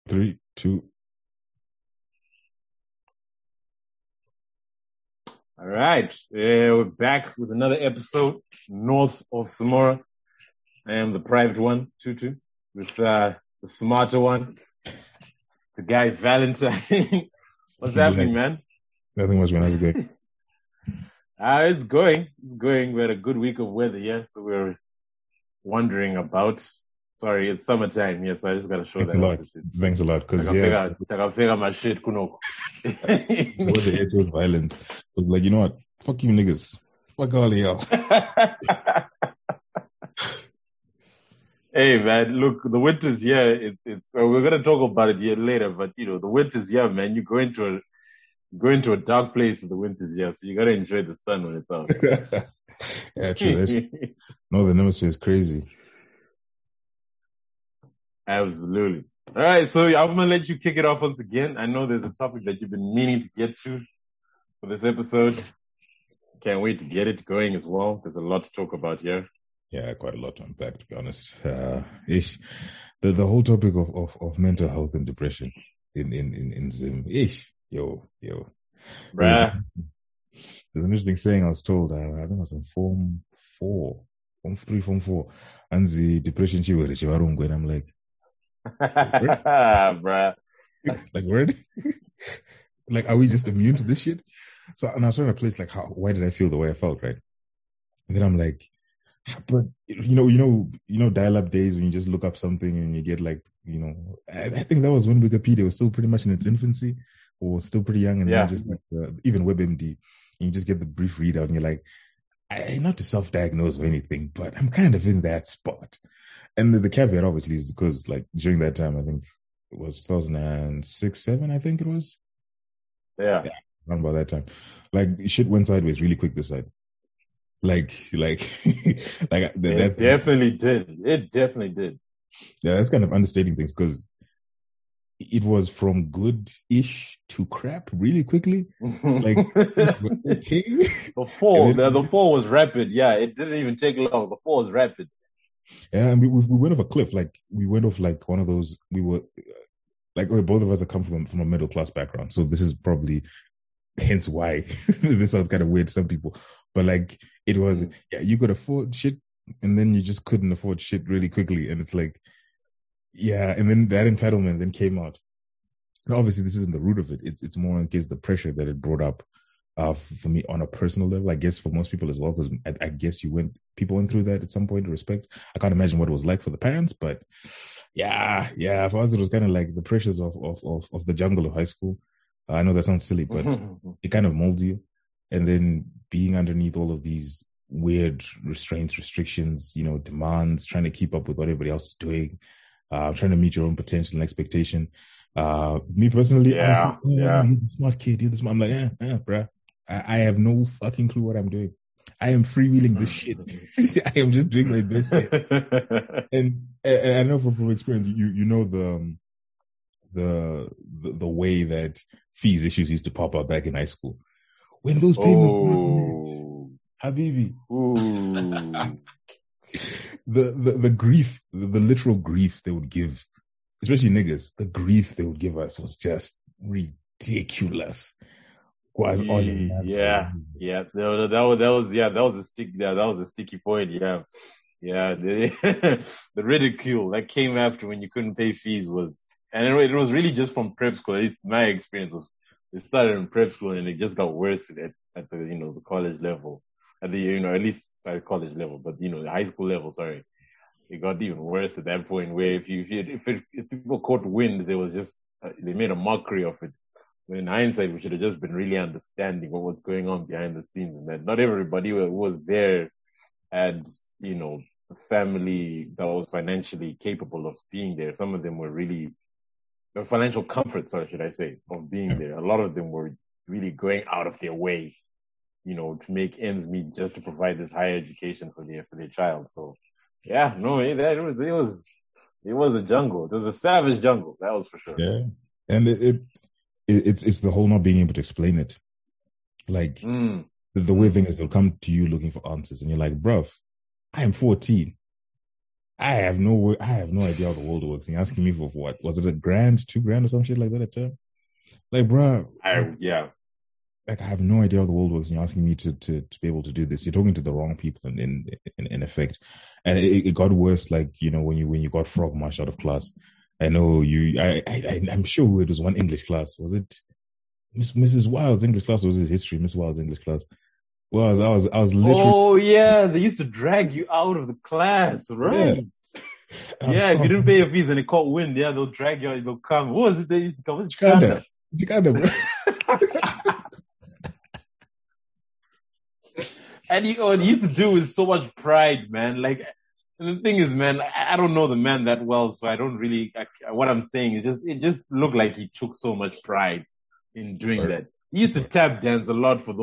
3, 2. All right. We're back with another episode north of Samora. I am the private one, Tutu, with the smarter one, the guy Valentine. What's happening, man? Nothing much, man. How's it going? It's going. We had a good week of weather here, so we're wondering about. Sorry, it's summertime here, so I just gotta show Thanks that a off. lot. Thanks a lot. Because, Takafika my shit, kunoko. with the age of violence, it was like, you know what? Fuck you niggas. Fuck all of y'all. Hey man, look, the winter's here. It's we're gonna talk about it here later, but the winter's here, man. You go into a dark place in the winter's here, so you gotta enjoy the sun when it's out. Yeah, true. Northern Hemisphere is crazy. Absolutely. All right, so I'm gonna let you kick it off once again. I know there's a topic that you've been meaning to get to for this episode. Can't wait to get it going as well. There's a lot to talk about here. Yeah, quite a lot to unpack, to be honest. The whole topic of mental health and depression in Zim. Yo. Bruh. There's an interesting saying I was told. I think I was in Form 3, Form 4, and the depression and I'm like, bruh. Like, word? Like, are we just immune to this shit? So, and I was trying to place like, why did I feel the way I felt, right? And then I'm like, but dial-up days when you just look up something and you get like, I think that was when Wikipedia was still pretty much in its infancy, or still pretty young, and then just like even WebMD, and you just get the brief readout, and you're like, not to self-diagnose or anything, but I'm kind of in that spot. And the caveat obviously is because like during that time, I think it was 2006, 7, I think it was. Yeah. Around about that time. Like shit went sideways really quick this side. Like It definitely did. It definitely did. Yeah, that's kind of understating things because it was from good-ish to crap really quickly. Like the fall was rapid. Yeah, it didn't even take long. The fall was rapid. Yeah, and we went off a cliff. Like we went off like one of those. We were like both of us are come from a middle class background, so this is probably hence why this sounds kind of weird to some people. But like it was, you could afford shit, and then you just couldn't afford shit really quickly, and it's like, and then that entitlement then came out. And obviously, this isn't the root of it. It's more in case the pressure that it brought up. For me on a personal level, I guess for most people as well, because I guess people went through that at some point in respect. I can't imagine what it was like for the parents, but yeah, for us it was kind of like the pressures of the jungle of high school. I know that sounds silly, but it kind of molds you. And then being underneath all of these weird restraints, restrictions, demands, trying to keep up with what everybody else is doing, trying to meet your own potential and expectation. Me personally, I was like, you're the smart kid, you're the smart. I'm like, bruh. I have no fucking clue what I'm doing. I am freewheeling this shit. I am just doing my best. And I know from experience, you know the way that fees issues used to pop up back in high school. When those payments, Habibi, the grief, the literal grief they would give, especially niggas, the grief they would give us was just ridiculous. That was a sticky point. The ridicule that came after when you couldn't pay fees and it was really just from prep school. At least my experience was, it started in prep school and it just got worse at the the college level, at least college level, but the high school level. Sorry, it got even worse at that point where if people caught wind, they made a mockery of it. In hindsight, we should have just been really understanding what was going on behind the scenes, and that not everybody who was there had, a family that was financially capable of being there. Some of them were really the financial comfort, should I say, of being there. A lot of them were really going out of their way, to make ends meet just to provide this higher education for their child. So, it was a jungle. It was a savage jungle. That was for sure. Yeah, and it's the whole not being able to explain it. Like the weird thing is they'll come to you looking for answers, and you're like, bruv, I am 14. I have no idea how the world works. And you're asking me for what? Was it a grand, 2 grand or some shit like that a term? Like, bro, Yeah. like I have no idea how the world works, and you're asking me to be able to do this. You're talking to the wrong people in effect. And it got worse, like, when you got frog marched out of class. I know I'm sure it was one English class. Was it Mrs. Wild's English class, or was it history, Miss Wild's English class? Well, I was literally, Oh yeah, they used to drag you out of the class, yeah, right? I was Yeah, if you from didn't pay your fees and they caught wind, yeah, they'll drag you out, they'll come. What was it they used to come? Chikanda, Chikanda. Chikanda, bro. And what he used to do with so much pride, man. Like, and the thing is, man, I don't know the man that well, so I don't really. What I'm saying is it just looked like he took so much pride in doing Or- that. He used to or- tap dance a lot for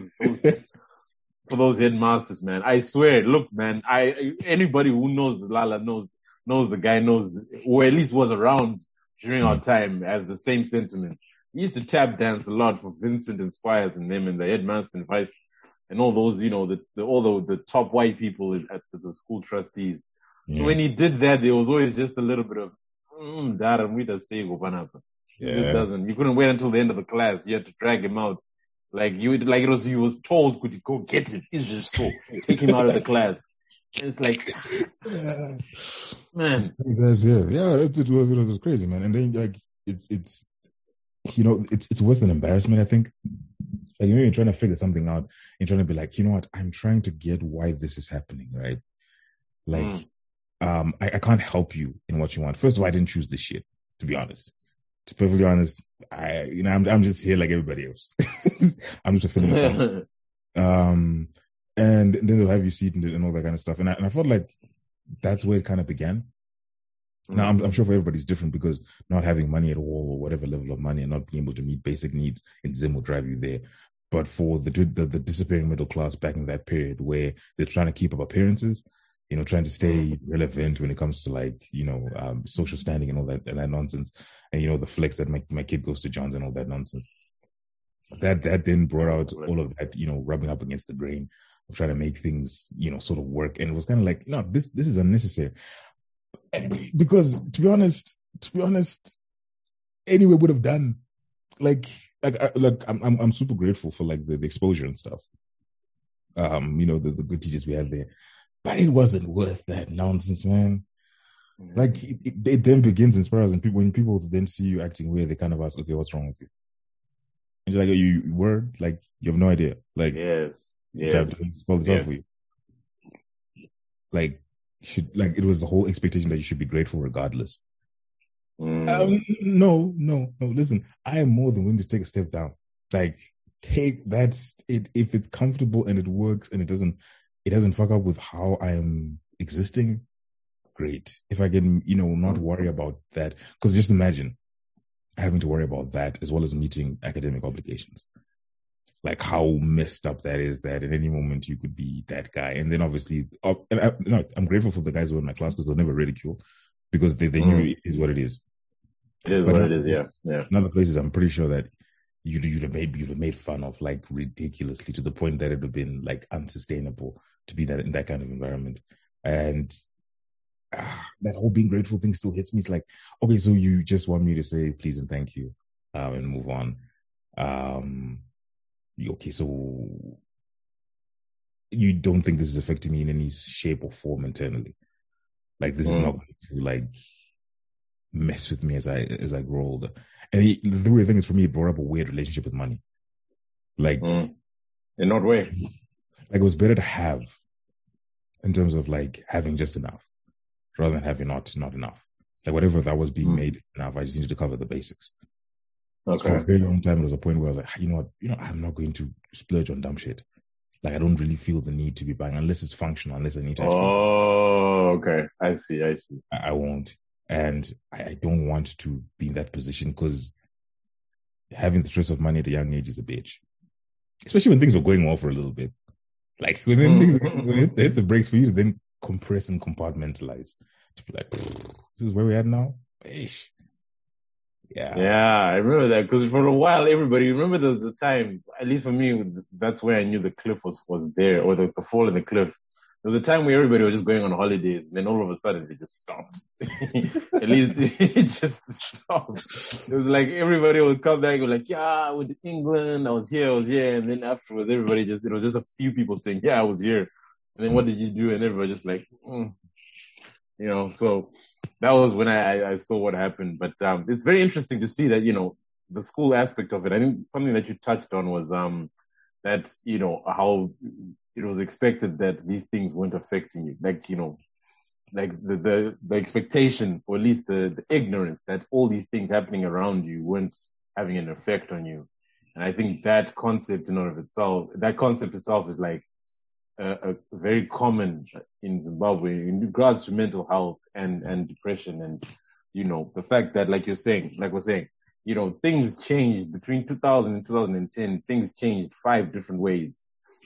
those headmasters, man. I swear. Look, man, anybody who knows the Lala knows the guy knows, or at least was around during our Mm, time, has the same sentiment. He used to tap dance a lot for Vincent and Squires and them and the headmaster and vice and all those, all the top white people at the school trustees. So yeah, when he did that, there was always just a little bit of, Dara, we just say Gopanapa. He just yeah. doesn't. You couldn't wait until the end of the class. You had to drag him out. He was told, could you go get him? He's just so, take him out of the class. And it's like, Yeah. man. Yeah. It was crazy, man. And then like it's it's worse than embarrassment. I think like you're trying to figure something out. You're trying to be like, you know what? I'm trying to get why this is happening, right? Like, Mm. I can't help you in what you want. First of all, I didn't choose this shit, to be honest. To be perfectly honest, I'm just here like everybody else. I'm just fulfilling a function. Um, and then they'll have you seated and all that kind of stuff. And I felt like that's where it kind of began. Now, Mm. I'm sure for everybody's different because not having money at all, or whatever level of money, and not being able to meet basic needs in Zim will drive you there. But for the disappearing middle class back in that period where they're trying to keep up appearances, trying to Mm. stay relevant when it comes to like, social standing and that nonsense. And, the flex that my kid goes to John's and all that nonsense. That then brought out all of that, rubbing up against the grain of trying to make things, sort of work. And it was kind of like, no, this is unnecessary. Because to be honest, anyway would have done. I'm super grateful for like the exposure and stuff. The good teachers we had there, but it wasn't worth that nonsense, man. Like it then begins in spirals, and when people then see you acting weird, they kind of ask, okay, what's wrong with you? And you're like, you were like, you have no idea. Like, Yes. do I have Yes. to spell this out for Yes. you? Like, it was the whole expectation that you should be grateful regardless. No. Listen, I am more than willing to take a step down. Like, take that's it. If it's comfortable and it works and it doesn't fuck up with how I am existing, great. If I can, not worry about that, because just imagine having to worry about that as well as meeting academic obligations. Like how messed up that is. That at any moment you could be that guy, and then obviously, I'm grateful for the guys who were in my class because they'll never ridicule because they knew Mm. it is what it is. It is But what it is. Yeah. Yeah. in other places, I'm pretty sure that you'd have made fun of like ridiculously to the point that it would have been like unsustainable to be that in that kind of environment. And that whole being grateful thing still hits me. It's like, okay, so you just want me to say please and thank you, and move on. Um, okay, so you don't think this is affecting me in any shape or form internally? Like this is not Mm. going to like mess with me as I grow older. And the weird thing is, for me, it brought up a weird relationship with money. Like, Mm. In what way? it was better to have in terms of like having just enough rather than having not enough. Like whatever that was being Mm. made enough, I just needed to cover the basics. So for a Okay. very long time, there was a point where I was like, you know what, I'm not going to splurge on dumb shit. Like I don't really feel the need to be buying unless it's functional, unless I need to actually. Oh, okay. I see. I see. I won't, and I don't want to be in that position because having the stress of money at a young age is a bitch, especially when things were going well for a little bit. Like when it hits the brakes for you to then compress and compartmentalize to be like, this is where we're at now. Ish. Yeah. Yeah, I remember that because for a while, everybody remember the time. At least for me, that's where I knew the cliff was there, or the fall in the cliff. was a time where everybody was just going on holidays, and then all of a sudden they just stopped. At least it just stopped. It was like everybody would come back and be like, yeah, I went to England, I was here, and then afterwards everybody just, it was just a few people saying, yeah, I was here. And then what did you do? And everybody just like, so that was when I saw what happened. But it's very interesting to see that, the school aspect of it. I think something that you touched on was that, how it was expected that these things weren't affecting you. Like, like the expectation, or at least the ignorance that all these things happening around you weren't having an effect on you. And I think that concept itself is like a very common in Zimbabwe in regards to mental health and depression. And, the fact that, like we're saying, things changed between 2000 and 2010. Things changed 5 different ways,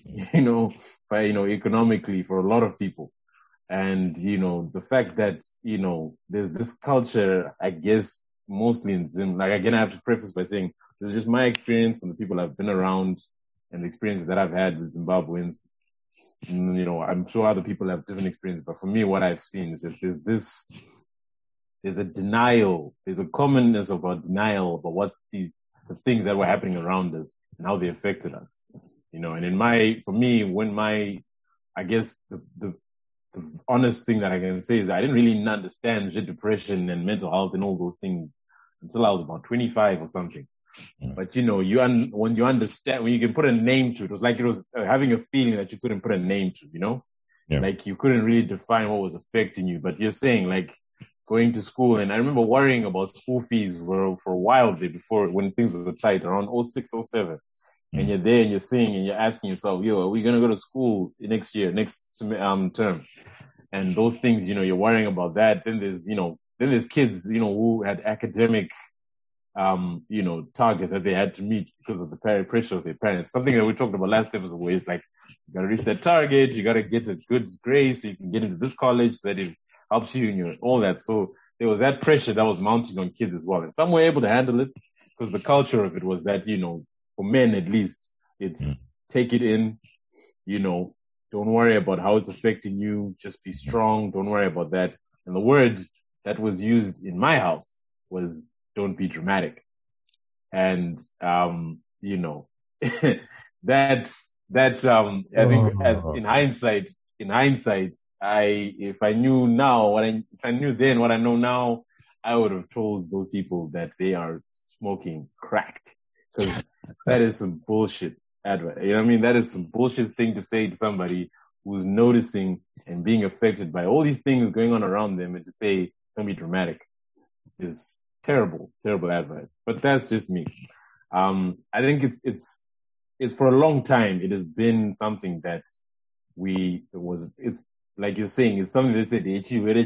economically for a lot of people. And, the fact that, there's this culture, I guess, mostly in Zim, like, again, I have to preface by saying, this is just my experience from the people I've been around and the experiences that I've had with Zimbabweans. I'm sure other people have different experiences, but for me, what I've seen is just there's a denial, there's a commonness of a denial about what the things that were happening around us and how they affected us. And for me, I guess the honest thing that I can say is I didn't really understand depression and mental health and all those things until I was about 25 or something. But when you understand, when you can put a name to it, it was like it was having a feeling that you couldn't put a name to, Yeah. like you couldn't really define what was affecting you. But you're saying like going to school, and I remember worrying about school fees for a while there before, when things were tight around 06, 07. And you're there and you're seeing and you're asking yourself, are we going to go to school next term? And those things, you're worrying about that. Then there's kids, who had academic targets that they had to meet because of the pressure of their parents. Something that we talked about last episode, where it's like, you gotta reach that target, you gotta get a good grade so you can get into this college that it helps you in all that. So there was that pressure that was mounting on kids as well. And some were able to handle it because the culture of it was that, for men at least, it's take it in, don't worry about how it's affecting you, just be strong, don't worry about that. And the word that was used in my house was, don't be dramatic. And, that's, I think in hindsight, if I knew then what I know now, I would have told those people that they are smoking crack, because that is some bullshit advert. You know what I mean? That is some bullshit thing to say to somebody who's noticing and being affected by all these things going on around them, and to say, don't be dramatic, is terrible advice. But that's just me. I think it's for a long time, it has been something that it's like you're saying, it's something they said,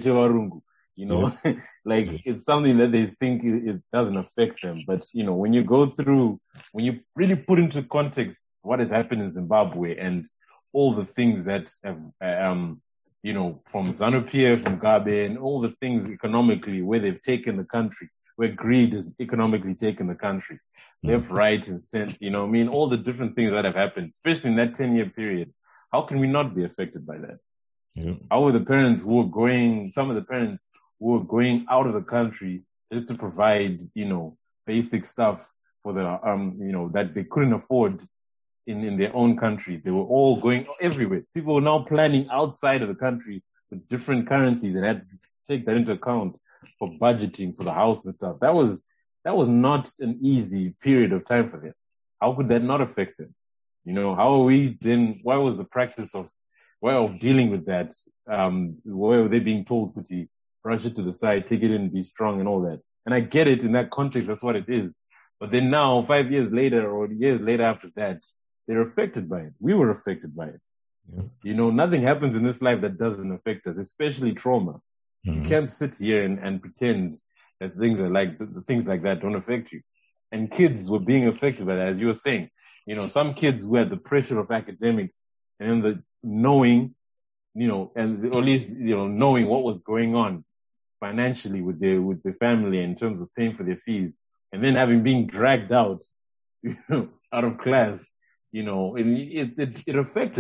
like it's something that they think it doesn't affect them. But, when you really put into context what has happened in Zimbabwe and all the things that have, from ZANU-PF, from Mugabe, and all the things economically where they've taken the country, where greed has economically taken the country, left, right, and center, all the different things that have happened, especially in that 10-year period. How can we not be affected by that? Yeah. How were some of the parents who were going out of the country just to provide, basic stuff for that they couldn't afford in their own country. They were all going everywhere. People were now planning outside of the country with different currencies and had to take that into account for budgeting for the house and stuff. That was not an easy period of time for them. How could that not affect them? Why was the practice of dealing with that? Why were they being told, Kuti, brush it to the side, take it in, be strong and all that? And I get it in that context, that's what it is. But then now, 5 years later or years later after that, they're affected by it. We were affected by it. Yeah. Nothing happens in this life that doesn't affect us, especially trauma. You can't sit here and pretend that things like that don't affect you. And kids were being affected by that, as you were saying. Some kids who had the pressure of academics and the knowing, and at least, knowing what was going on financially with their family in terms of paying for their fees, and then having been dragged out, out of class, it affected them.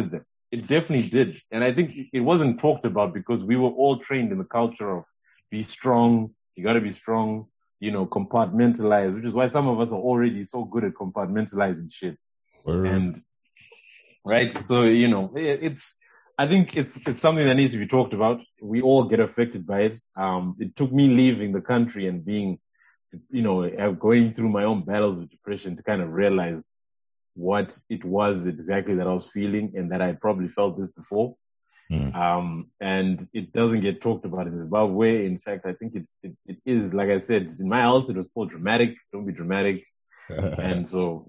It definitely did. And I think it wasn't talked about because we were all trained in the culture of be strong. You got to be strong, compartmentalize, which is why some of us are already so good at compartmentalizing shit. Word. And right. So, I think it's something that needs to be talked about. We all get affected by it. It took me leaving the country and being, going through my own battles with depression to kind of realize what it was exactly that I was feeling and that I probably felt this before. And it doesn't get talked about in Zimbabwe. In fact, I think it is, like I said, in my house, it was called dramatic. Don't be dramatic. And so,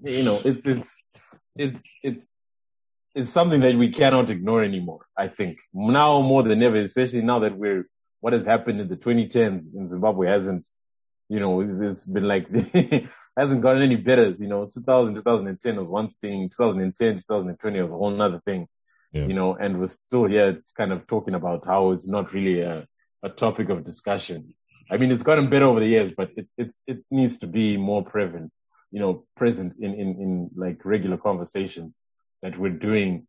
it's something that we cannot ignore anymore. I think now more than ever, especially now that what has happened in the 2010s in Zimbabwe hasn't, it's been like, hasn't gotten any better. 2010 was one thing, 2010, 2020 was a whole nother thing, Yeah. and we're still here kind of talking about how it's not really a topic of discussion. I mean, it's gotten better over the years, but it needs to be more present in like regular conversations that we're doing,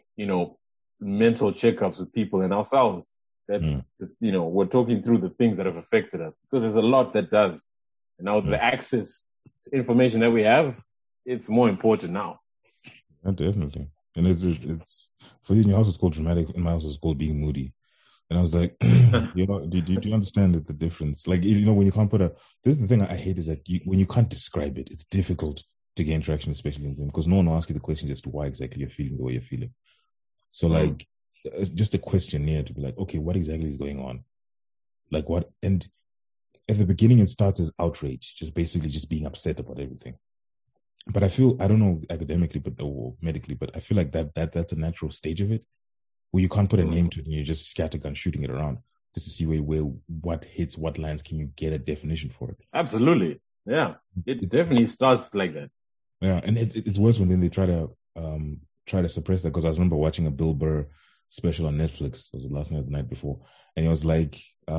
mental checkups with people and ourselves. That's, we're talking through the things that have affected us because there's a lot that does. And now the access to information that we have, it's more important now. Yeah, definitely. And it's for you in your house it's called dramatic. In my house it's called being moody. And I was like, do you understand the difference? Like, when you can't this is the thing I hate is that when you can't describe it, it's difficult to gain traction, especially in Zoom, because no one will ask you the question as to why exactly you're feeling the way you're feeling. So like, just a questionnaire to be like, okay, what exactly is going on? Like what? And at the beginning, it starts as outrage, just basically just being upset about everything. But I feel, I don't know academically, or medically, but I feel like that's a natural stage of it, where you can't put a name to it and you're just scattergun shooting it around just to see where what hits, what lines can you get a definition for it. Absolutely. Yeah. It definitely starts like that. Yeah. And it's worse when then they try to suppress that, because I remember watching a Bill Burr special on Netflix. It was the last night or the night before. And he was like,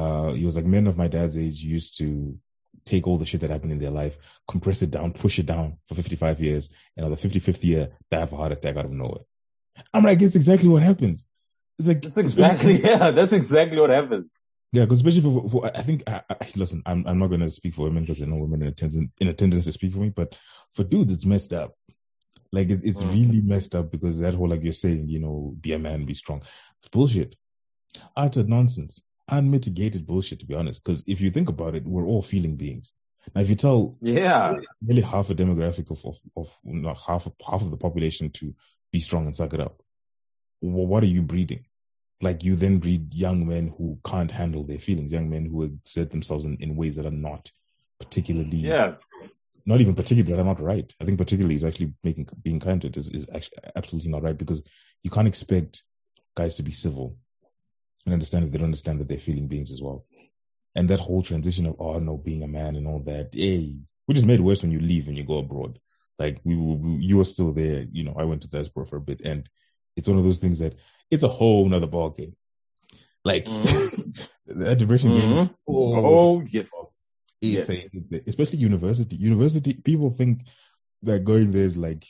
men of my dad's age used to take all the shit that happened in their life, compress it down, push it down for 55 years, and on the 55th year, die of a heart attack out of nowhere. I'm like, it's exactly what happens. It's like, that's exactly what happens. Yeah, because especially for I think, listen, I'm not going to speak for women because I know women in attendance to speak for me, but for dudes, it's messed up. Like, it's really messed up, because that whole, like you're saying, be a man, be strong. It's bullshit. Utter nonsense. Unmitigated bullshit, to be honest. Because if you think about it, we're all feeling beings. Now, if you tell nearly half a demographic of half of the population to be strong and suck it up, what are you breeding? Like, you then breed young men who can't handle their feelings, young men who exert themselves in ways that are not particularly, not even particularly, that are not right. I think particularly is actually being kind to it is actually absolutely not right, because you can't expect guys to be civil and understand that they don't understand that they're feeling beings as well. And that whole transition of, being a man and all that, which is made worse when you leave and you go abroad. Like, you were still there, I went to diaspora for a bit, and it's one of those things that it's a whole nother ball game. Like, that depression game. Yes. It's especially university. University, people think that going there is like,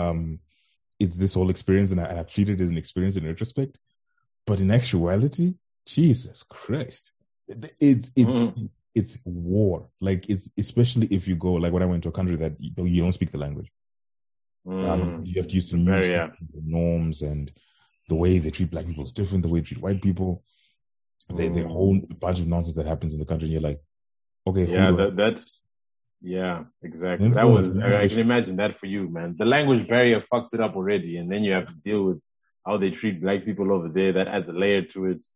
it's this whole experience, and I've treated it as an experience in retrospect. But in actuality, Jesus Christ, it's war. Like, it's, especially if you go, like when I went to a country that you don't speak the language. You have to use some norms, and the way they treat black people is different. The way they treat white people, they a whole bunch of nonsense that happens in the country. And you're like, okay, exactly. I can imagine that for you, man. The language barrier fucks it up already, and then you have to deal with how they treat black people over there. That adds a layer to it.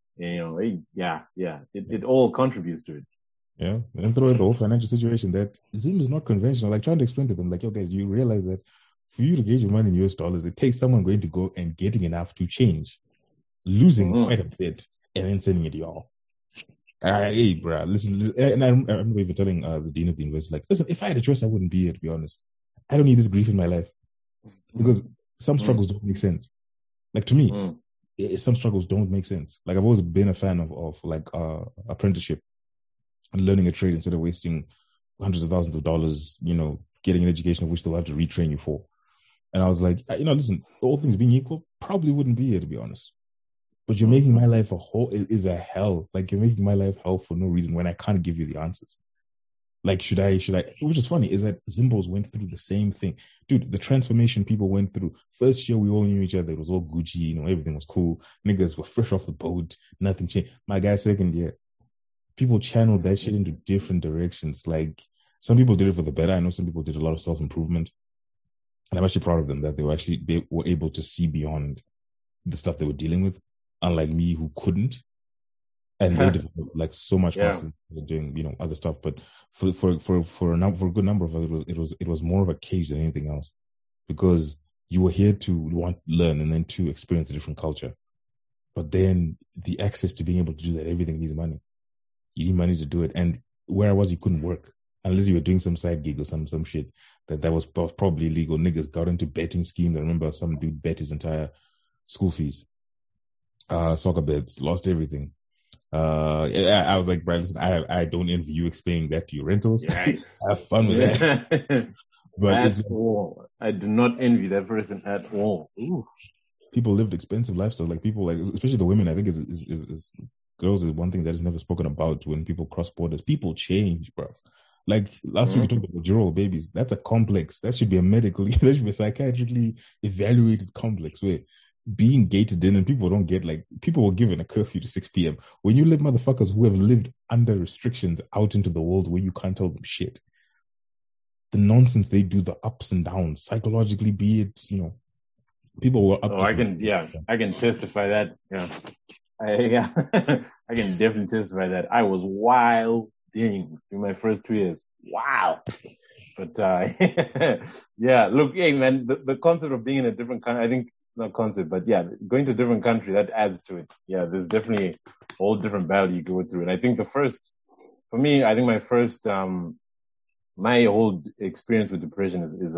It all contributes to it. Yeah, and throw in the whole financial situation that Zim is not conventional. Like, trying to explain to them, like, yo guys, you realize that for you to get your money in US dollars, it takes someone going to go and getting enough to change, losing quite a bit, and then sending it to y'all. Hey, bro, listen, and I remember even telling the dean of the university, like, listen, if I had a choice, I wouldn't be here, to be honest. I don't need this grief in my life, because some struggles don't make sense. Like, to me, some struggles don't make sense. Like, I've always been a fan of like apprenticeship and learning a trade instead of wasting hundreds of thousands of dollars, getting an education of which they'll have to retrain you for. And I was like, listen, all things being equal, probably wouldn't be here, to be honest. But you're making Mm-hmm. my life is a hell. Like, you're making my life hell for no reason when I can't give you the answers. Like, should I, which is funny, is that Zimbos went through the same thing. Dude, the transformation people went through. First year, we all knew each other. It was all Gucci, everything was cool. Niggas were fresh off the boat. Nothing changed. My guy, second year, people channeled that shit into different directions. Like, some people did it for the better. I know some people did a lot of self-improvement. And I'm actually proud of them that they were able to see beyond the stuff they were dealing with, unlike me who couldn't. And they developed like so much Yeah. faster than doing, other stuff. But for a good number of us, it was more of a cage than anything else, because you were here to learn and then to experience a different culture. But then the access to being able to do that, everything needs money. You need money to do it. And where I was, you couldn't work unless you were doing some side gig or some shit that was probably illegal. Niggas got into betting schemes. I remember some dude bet his entire school fees, soccer bets, lost everything. I was like, Brian, listen, I don't envy you explaining that to your rentals. Have fun with that. But At all. I do not envy that person at all. Ooh. People lived expensive lifestyles. Like, people, like, especially the women, I think is girls is one thing that is never spoken about when people cross borders. People change, bro. Like last week we talked about Jiro babies. That's a complex. That should be that should be a psychiatrically evaluated complex where being gated in, and people don't get, like, people were given a curfew to 6 p.m. When you let motherfuckers who have lived under restrictions out into the world where you can't tell them shit, the nonsense they do, the ups and downs, psychologically, be it, people were up to I can testify that. Yeah. I can definitely testify that. I was wilding in my first 2 years. Wow. But, yeah, look, hey, man, the concept of being in a different country, I think, not concept, but yeah, going to a different country, that adds to it. Yeah, there's definitely a whole different battle you go through. And I think for me, I think my whole experience with depression is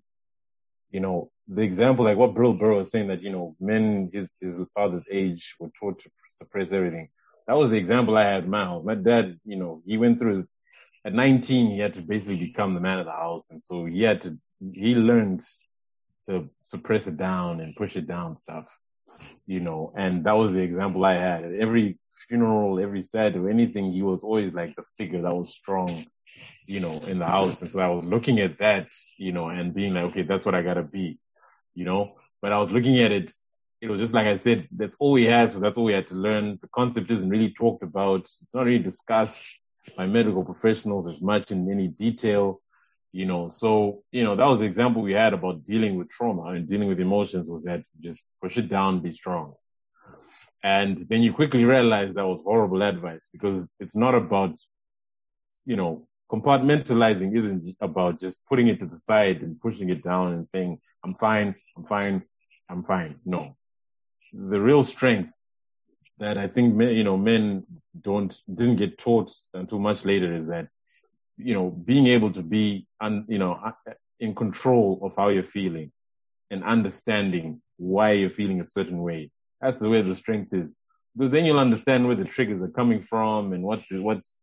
the example, like what Bill Burr was saying, that, men his father's age were taught to suppress everything. That was the example I had. My dad, he went through, at 19, he had to basically become the man of the house. And so he learned to suppress it down and push it down stuff, and that was the example I had. At every funeral, every sad or anything, he was always like the figure that was strong, in the house. And so I was looking at that, and being like, okay, that's what I gotta be, but I was looking at it. It was just like I said, that's all we had. So that's all we had to learn. The concept isn't really talked about. It's not really discussed by medical professionals as much in any detail, so, that was the example we had about dealing with trauma and dealing with emotions, was that just push it down, be strong. And then you quickly realize that was horrible advice, because it's not about, compartmentalizing isn't about just putting it to the side and pushing it down and saying, I'm fine, I'm fine, I'm fine. No. The real strength that I think men didn't get taught until much later is that, being able to be, in control of how you're feeling and understanding why you're feeling a certain way. That's the way the strength is. Because then you'll understand where the triggers are coming from and what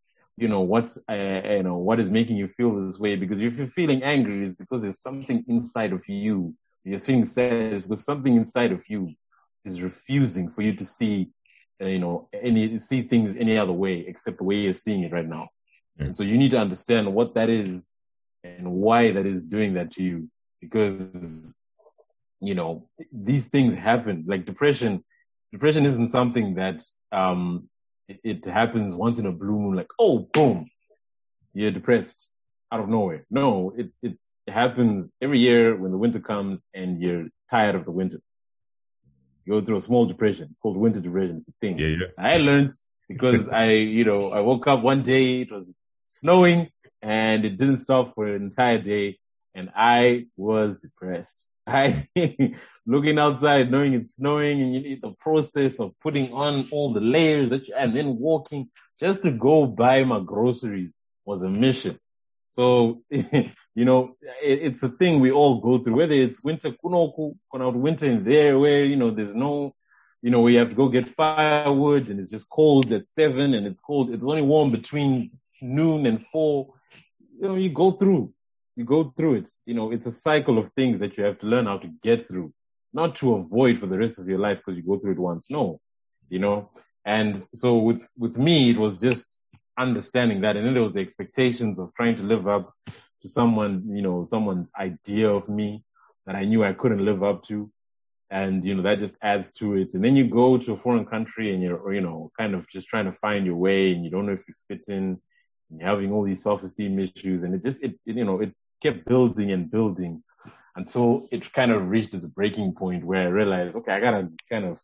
is making you feel this way. Because if you're feeling angry, it's because there's something inside of you. You're feeling sad, it's because something inside of you is refusing for you to see, see things any other way except the way you're seeing it right now. And so you need to understand what that is and why that is doing that to you. Because, these things happen. Like depression isn't something that, it happens once in a blue moon, like, oh, boom, you're depressed out of nowhere. No, it happens every year when the winter comes and you're tired of the winter. You go through a small depression. It's called winter depression. It's a thing. Yeah. I learned because I woke up one day, it was snowing and it didn't stop for an entire day and I was depressed. Looking outside, knowing it's snowing, and you need the process of putting on all the layers and then walking just to go buy my groceries was a mission. So, it's a thing we all go through, whether it's winter, winter in there where, there's no, where you have to go get firewood and it's just cold at 7 and it's only warm between noon and 4. You go through. you go through it. It's a cycle of things that you have to learn how to get through, not to avoid for the rest of your life because you go through it once. No, you know. And so with me, it was just understanding that, and then there was the expectations of trying to live up to someone's idea of me that I knew I couldn't live up to. And, that just adds to it. And then you go to a foreign country and you're, kind of just trying to find your way and you don't know if you fit in and you're having all these self-esteem issues. And it kept building and building until it kind of reached its breaking point where I realized, okay, I gotta kind of,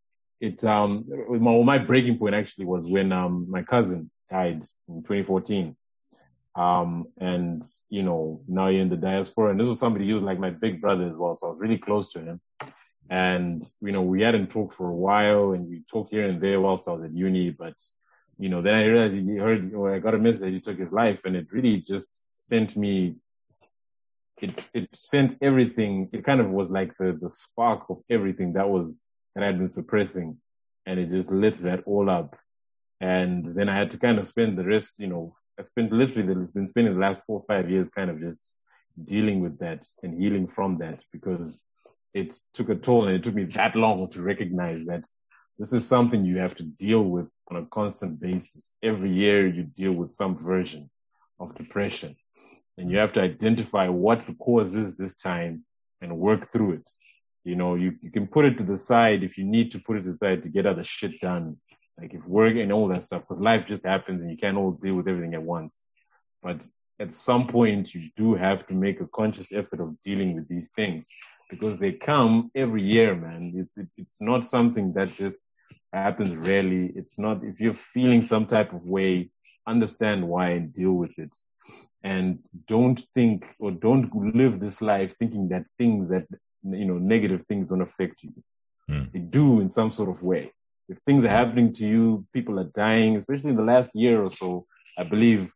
my breaking point actually was when, my cousin died in 2014. And, now you're in the diaspora, and this was somebody who was like my big brother as well. So I was really close to him. And, we hadn't talked for a while, and we talked here and there whilst I was at uni, but, then I realized I got a message that he took his life, and it really just sent me, it sent everything. It kind of was like the spark of everything that I'd been suppressing, and it just lit that all up. And then I had to kind of spend the rest, been spending the last 4 or 5 years kind of just dealing with that and healing from that, because it took a toll and it took me that long to recognize that this is something you have to deal with on a constant basis. Every year you deal with some version of depression, and you have to identify what the cause is this time and work through it. You can put it to the side if you need to put it to the side to get other shit done, like if work and all that stuff, because life just happens and you can't all deal with everything at once. But at some point you do have to make a conscious effort of dealing with these things, because they come every year, man. It's not something that just happens rarely. It's not, if you're feeling some type of way, understand why and deal with it. And don't think or don't live this life thinking that things that, negative things don't affect you. They do in some sort of way. If things are happening to you, people are dying, especially in the last year or so, I believe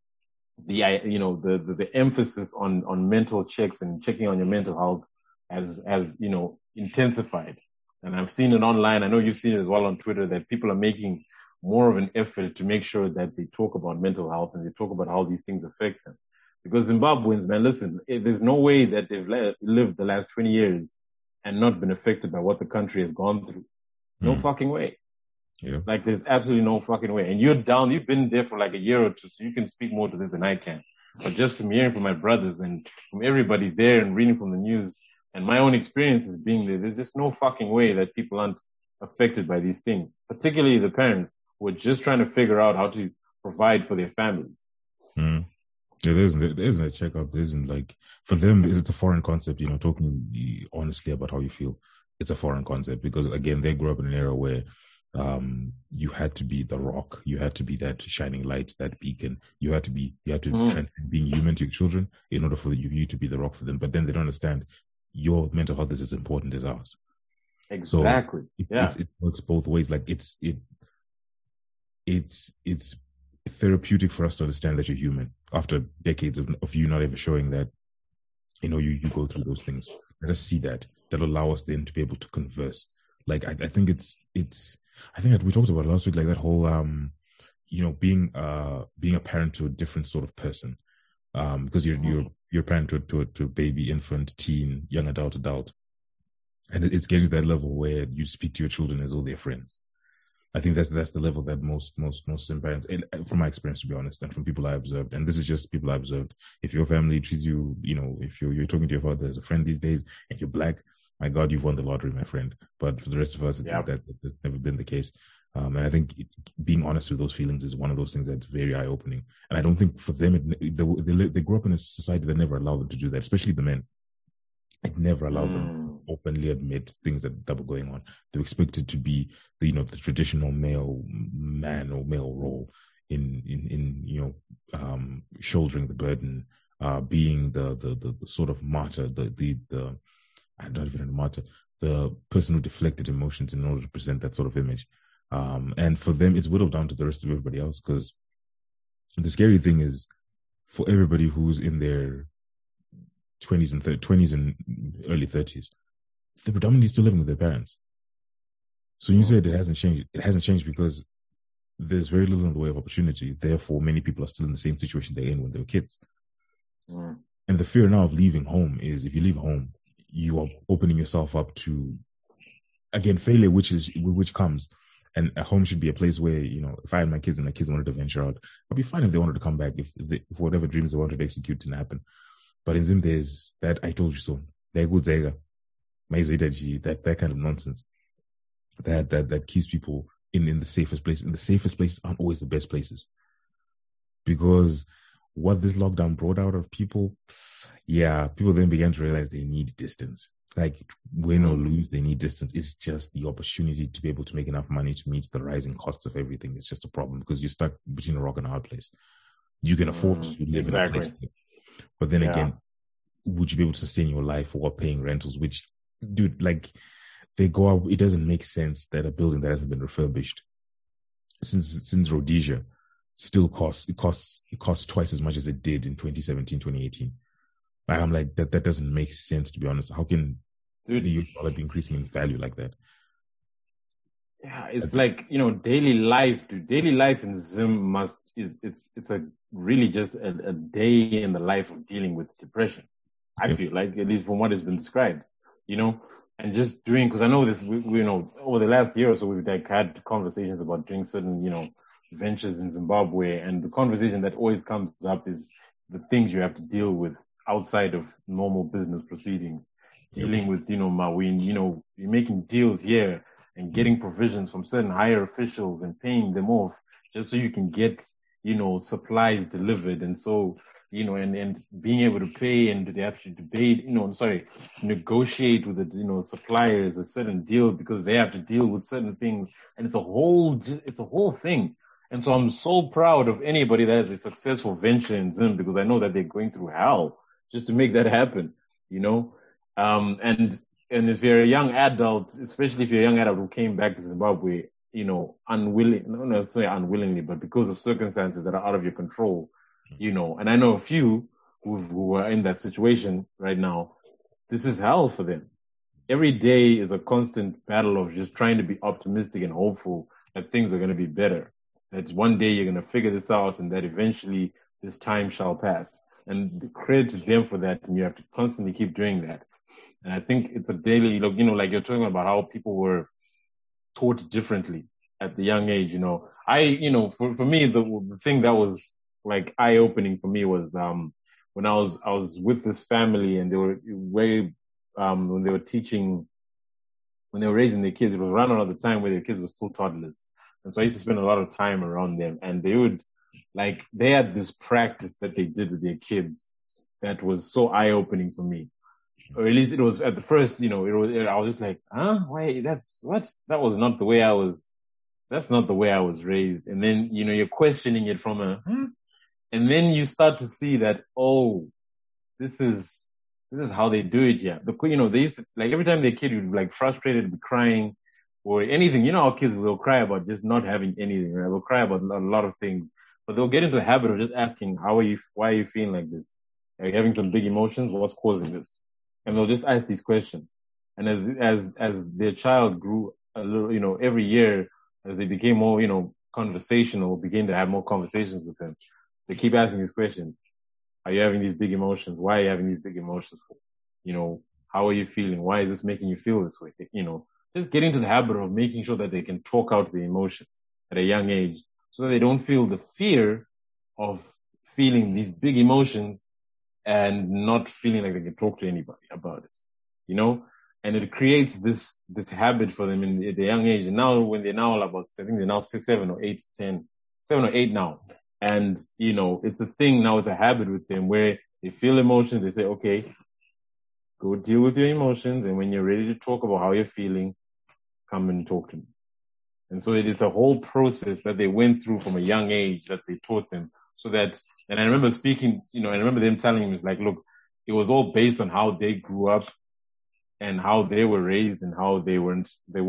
the emphasis on mental checks and checking on your mental health has intensified. And I've seen it online. I know you've seen it as well on Twitter, that people are making more of an effort to make sure that they talk about mental health and they talk about how these things affect them. Because Zimbabweans, man, listen, there's no way that they've lived the last 20 years and not been affected by what the country has gone through. No fucking way. Yeah. Like, there's absolutely no fucking way. And you've been there for like a year or two, so you can speak more to this than I can. But just from hearing from my brothers and from everybody there and reading from the news and my own experiences being there, there's just no fucking way that people aren't affected by these things, particularly the parents who are just trying to figure out how to provide for their families. Yeah, there isn't a checkup. There isn't, like, for them, it's a foreign concept, talking honestly about how you feel. It's a foreign concept because, again, they grew up in an era where you had to be the rock. You had to be that shining light, that beacon. You had to transcend being human to your children in order for you to be the rock for them. But then they don't understand your mental health is as important as ours. Exactly. So it works both ways. Like, it's therapeutic for us to understand that you're human after decades of you not ever showing that, you go through those things. Let us see that. That'll allow us then to be able to converse. Like, I think I think that we talked about it last week, like that whole, being a parent to a different sort of person. Because you're a parent to a baby, infant, teen, young adult. And it's getting to that level where you speak to your children as all their friends. I think that's the level that most parents, and from my experience, to be honest, and from people I observed, and this is just people I observed. If your family treats you, if you're talking to your father as a friend these days, and you're black, my God, you've won the lottery, my friend. But for the rest of us, I think that's never been the case. And I think being honest with those feelings is one of those things that's very eye-opening. And I don't think for them, they grew up in a society that never allowed them to do that, especially the men. It never allowed them to openly admit things that were going on. They were expected to be the traditional male man or male role in shouldering the burden, being the sort of martyr, I don't even know, martyr, the person who deflected emotions in order to present that sort of image. And for them, it's whittled down to the rest of everybody else, because the scary thing is, for everybody who's in their 20s and early 30s, they're predominantly still living with their parents. So you said it hasn't changed. It hasn't changed because there's very little in the way of opportunity. Therefore, many people are still in the same situation they're in when they were kids. And the fear now of leaving home is, if you leave home, you are opening yourself up to, again, failure, which comes. And a home should be a place where, if I had my kids and my kids wanted to venture out, I'd be fine if they wanted to come back, if whatever dreams they wanted to execute didn't happen. But in Zim, there's that I told you so. They're good Zega, that kind of nonsense that keeps people in the safest place. And the safest places aren't always the best places, because what this lockdown brought out of people, people then began to realize they need distance. Like, win or lose, they need distance. It's just the opportunity to be able to make enough money to meet the rising costs of everything. It's just a problem because you're stuck between a rock and a hard place. You can afford to live in a place, but then again, would you be able to sustain your life while paying rentals? Which, dude, like, they go out. It doesn't make sense that a building that hasn't been refurbished since Rhodesia still costs twice as much as it did in 2017, 2018. Like, I'm like, that doesn't make sense, to be honest. How can the US dollar be increasing in value like that? Yeah, it's like, daily life, dude. Daily life in Zim it's a really just a day in the life of dealing with depression. I feel like, at least from what has been described, and just doing, because I know this, we over the last year or so, we've like had conversations about doing certain, ventures in Zimbabwe, and the conversation that always comes up is the things you have to deal with outside of normal business proceedings, dealing with, Mawin, you're making deals here and getting provisions from certain higher officials and paying them off just so you can get, supplies delivered. And so, and being able to pay, and they have to debate, negotiate with the, suppliers a certain deal because they have to deal with certain things. And it's a whole thing. And so I'm so proud of anybody that has a successful venture in Zim, because I know that they're going through hell just to make that happen, and if you're a young adult, especially if you're a young adult who came back to Zimbabwe, not say unwillingly, but because of circumstances that are out of your control, and I know a few who are in that situation right now, this is hell for them. Every day is a constant battle of just trying to be optimistic and hopeful that things are going to be better. That one day you're going to figure this out and that eventually this time shall pass. And credit to them for that. And you have to constantly keep doing that. And I think it's a daily, like you're talking about how people were taught differently at the young age, for me, the thing that was like eye opening for me was, when I was with this family, and they were when they were teaching, when they were raising their kids, it was around another time where their kids were still toddlers. And so I used to spend a lot of time around them, and they had this practice that they did with their kids that was so eye opening for me. Or at least it was at the first, I was just like, wait, that was not the way that's not the way I was raised. And then, you're questioning it from and then you start to see that, this is how they do it here. They used to, like, every time their kid would be like frustrated, be crying or anything, how kids will cry about just not having anything, right? They'll cry about a lot of things, but they'll get into the habit of just asking, why are you feeling like this? Are you having some big emotions? What's causing this? And they'll just ask these questions. And as their child grew a little, every year, as they became more, conversational, begin to have more conversations with them, they keep asking these questions. Are you having these big emotions? Why are you having these big emotions for? How are you feeling? Why is this making you feel this way? Just get into the habit of making sure that they can talk out the emotions at a young age, so that they don't feel the fear of feeling these big emotions and not feeling like they can talk to anybody about it, and it creates this habit for them at the young age. And now when they're now about, I think they're now 7 or 8, 10, 7 or 8 now. And, it's a thing now, it's a habit with them where they feel emotions. They say, okay, go deal with your emotions. And when you're ready to talk about how you're feeling, come and talk to me. And so it's a whole process that they went through from a young age that they taught them. So that, and I remember speaking, I remember them telling me, it's like, look, it was all based on how they grew up and how they were raised, and how they weren't,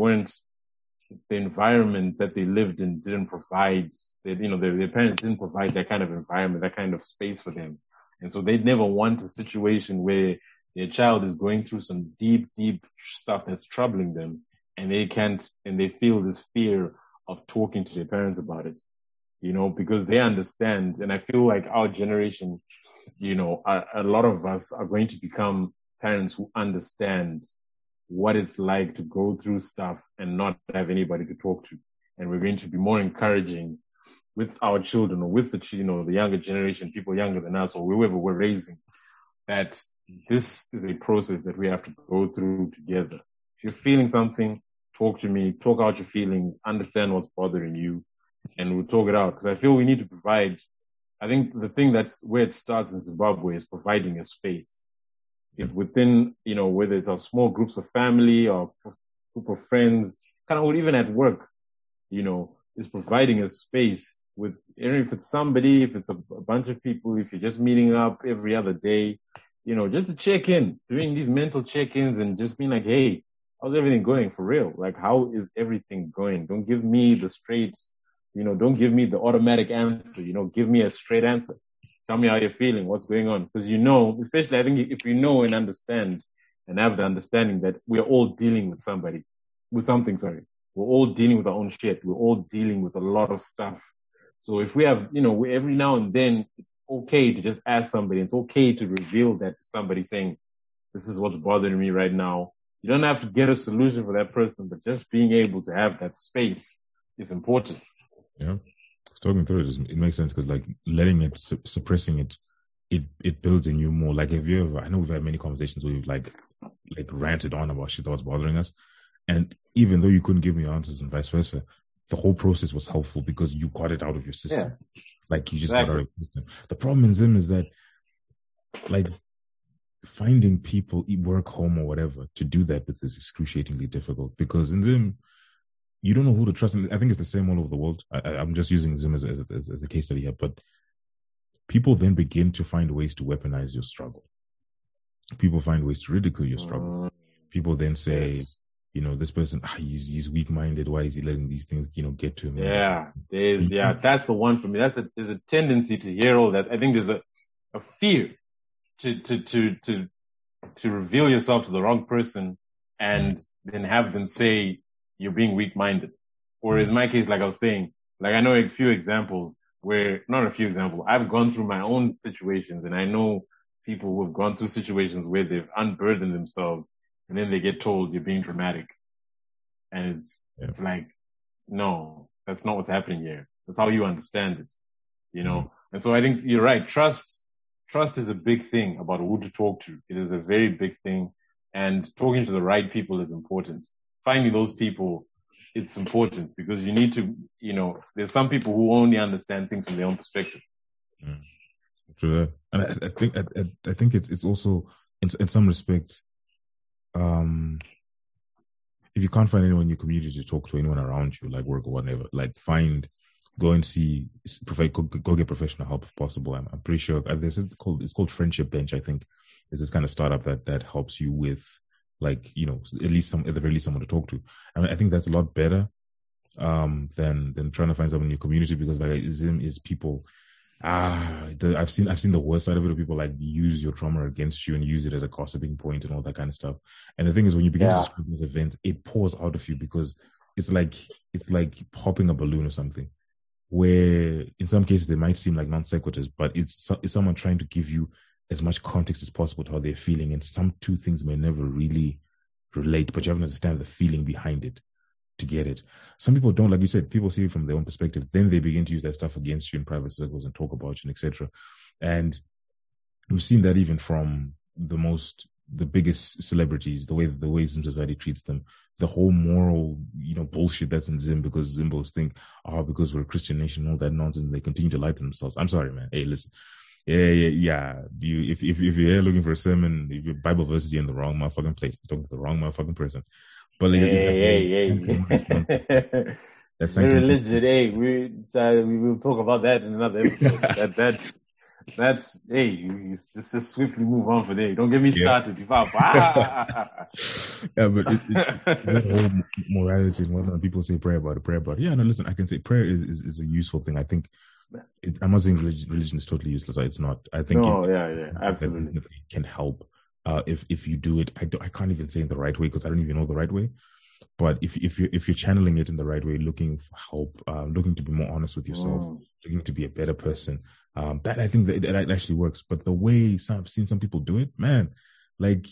the environment that they lived in didn't provide, their parents didn't provide that kind of environment, that kind of space for them. And so they'd never want a situation where their child is going through some deep, deep stuff that's troubling them, and they feel this fear of talking to their parents about it, because they understand. And I feel like our generation a lot of us are going to become parents who understand what it's like to go through stuff and not have anybody to talk to. And we're going to be more encouraging with our children or with the younger generation, people younger than us or whoever we're raising, that this is a process that we have to go through together. If you're feeling something, talk to me, talk out your feelings, understand what's bothering you, and we'll talk it out. Because I feel we need to provide, I think the thing that's where it starts in Zimbabwe is providing a space. If within, whether it's our small groups of family or group of friends, kind of, or even at work, is providing a space with, if it's somebody, if it's a bunch of people, if you're just meeting up every other day, just to check in, doing these mental check-ins and just being like, hey, how's everything going for real? Like, how is everything going? Don't give me the straights, don't give me the automatic answer, give me a straight answer. Tell me how you're feeling, what's going on. Because especially I think if you know and understand and have the understanding that we're all dealing with something. We're all dealing with our own shit. We're all dealing with a lot of stuff. So if we have, every now and then it's okay to just ask somebody. It's okay to reveal that to somebody saying, this is what's bothering me right now. You don't have to get a solution for that person, but just being able to have that space is important. Yeah. Talking through it makes sense because like letting it, suppressing it builds in you more. Like I know we've had many conversations where we've like ranted on about shit that was bothering us. And even though you couldn't give me answers and vice versa, the whole process was helpful because you got it out of your system. Yeah. Like you just got it out of your system. The problem in Zim is that like finding people, work, home or whatever to do that with is excruciatingly difficult because in Zim, you don't know who to trust. And I think it's the same all over the world. I'm just using Zim as a case study here, but people then begin to find ways to weaponize your struggle. People find ways to ridicule your struggle. People then say, this person, he's weak-minded. Why is he letting these things, get to him? Yeah, that's the one for me. There's a tendency to hear all that. I think there's a fear to reveal yourself to the wrong person and then have them say you're being weak-minded. Or in my case, like I was saying, like I know a few examples I've gone through my own situations and I know people who have gone through situations where they've unburdened themselves and then they get told you're being dramatic. And it's like, no, that's not what's happening here. That's how you understand it, And so I think you're right. Trust is a big thing about who to talk to. It is a very big thing. And talking to the right people is important. Finding those people, it's important because you need to, there's some people who only understand things from their own perspective. True. And I think it's also in some respects, if you can't find anyone in your community to talk to, anyone around you, like work or whatever, like go and see, go get professional help if possible. I'm pretty sure it's called Friendship Bench. I think it's this kind of startup that helps you with like, at the very least someone to talk to. I mean, I think that's a lot better, than trying to find someone in your community because like Zim is people, I've seen the worst side of it of people like use your trauma against you and use it as a gossiping point and all that kind of stuff. And the thing is when you begin to describe these events, it pours out of you because it's like popping a balloon or something where in some cases they might seem like non sequiturs, but it's someone trying to give you as much context as possible to how they're feeling. And some two things may never really relate, but you have to understand the feeling behind it to get it. Some people don't, like you said, people see it from their own perspective. Then they begin to use that stuff against you in private circles and talk about you, etc. And we've seen that even from the biggest celebrities, the way Zim society treats them, the whole moral, bullshit that's in Zim because Zimbos think, because we're a Christian nation, all that nonsense, and they continue to lie to themselves. I'm sorry, man. Hey, listen. Yeah. If you're looking for a sermon, if your Bible verse is in the wrong motherfucking place, you're talking to the wrong motherfucking person. But like, that's religion. Hey, we will talk about that in another episode. That's you just swiftly move on for there. Don't get me started. Yeah, but that whole morality and whatnot, people say prayer about it. Yeah, no, listen, I can say prayer is a useful thing. I think I'm not saying religion is totally useless. It's not. I think absolutely it can help. If you do it, I can't even say in the right way because I don't even know the right way. But if you're channeling it in the right way, looking for help, looking to be more honest with yourself, looking to be a better person, That I think that actually works. But the way I've seen some people do it, man, like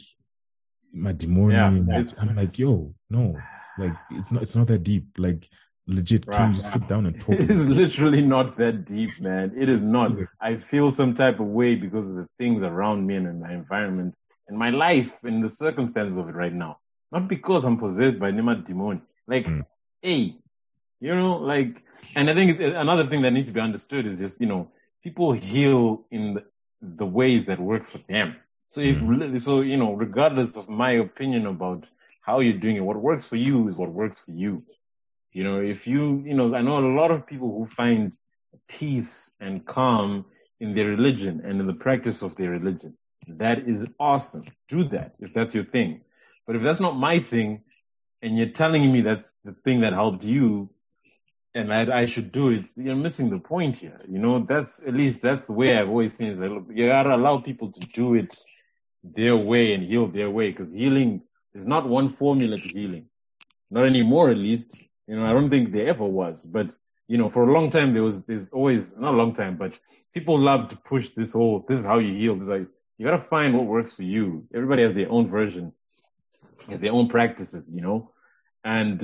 Yeah, Madimoni, I'm like, yo, no, like it's not that deep. Like legit, can you just sit down and talk it about is this? literally not that deep, man. It is not. Like, I feel some type of way because of the things around me and in my environment and my life and the circumstances of it right now. Not because I'm possessed by Nima Demon. Like, mm, hey, like, and I think another thing that needs to be understood is just, people heal in the ways that work for them. So mm, regardless of my opinion about how you're doing it, what works for you is what works for you. If I know a lot of people who find peace and calm in their religion and in the practice of their religion. That is awesome. Do that if that's your thing. But if that's not my thing and you're telling me that's the thing that helped you and I should do it, you're missing the point here. That's the way I've always seen it. Like, look, you gotta allow people to do it their way and heal their way because healing is not one formula to healing. Not anymore, at least. I don't think there ever was. But, for a long time, there's always, not a long time, but people love to push this is how you heal. It's like, you gotta find what works for you. Everybody has their own version, has their own practices, and,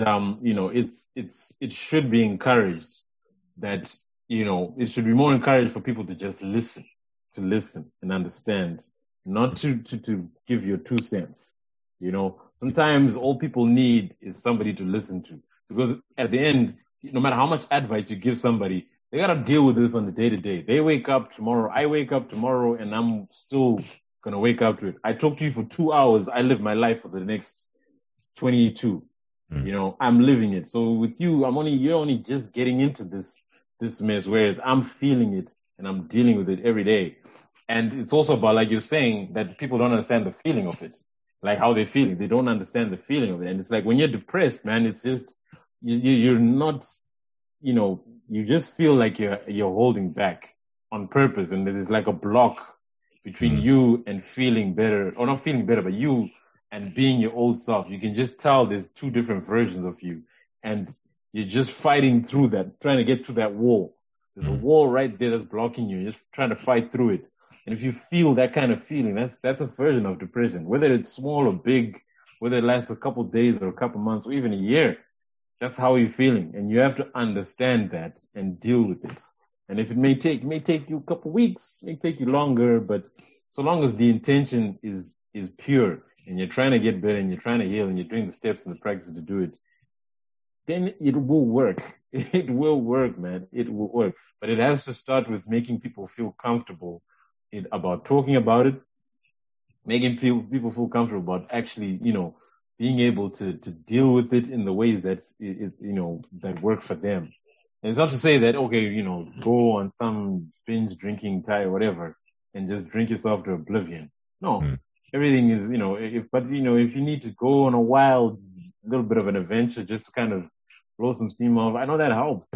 it should be encouraged that, it should be more encouraged for people to just to listen and understand, not to give your 2 cents. Sometimes all people need is somebody to listen to because at the end, no matter how much advice you give somebody, they got to deal with this on the day to day. They wake up tomorrow. I wake up tomorrow and I'm still going to wake up to it. I talk to you for 2 hours. I live my life for the next 22. mm, I'm living it. So with you, you're only just getting into this mess, whereas I'm feeling it and I'm dealing with it every day. And it's also about, like you're saying, that people don't understand the feeling of it, like how they're feeling. They don't understand the feeling of it. And it's like when you're depressed, man, it's just, you're not, you just feel like you're holding back on purpose. And there's like a block between mm, you and feeling better, or not feeling better, but you and being your old self. You can just tell there's two different versions of you. And you're just fighting through that, trying to get through that wall. There's a mm. wall right there that's blocking you. You're just trying to fight through it. And if you feel that kind of feeling, that's a version of depression. Whether it's small or big, whether it lasts a couple of days or a couple of months or even a year, that's how you're feeling. And you have to understand that and deal with it. And if it may take you a couple of weeks, may take you longer, but so long as the intention is pure and you're trying to get better and you're trying to heal and you're doing the steps and the practice to do it, then it will work. It will work, man. It will work. But it has to start with making people feel comfortable about talking about it, making people feel comfortable about actually, being able to deal with it in the ways that work for them. And it's not to say that, okay, go on some binge drinking type, whatever, and just drink yourself to oblivion. No, Mm. everything is, if you need to go on a wild little bit of an adventure just to kind of blow some steam off, I know that helps.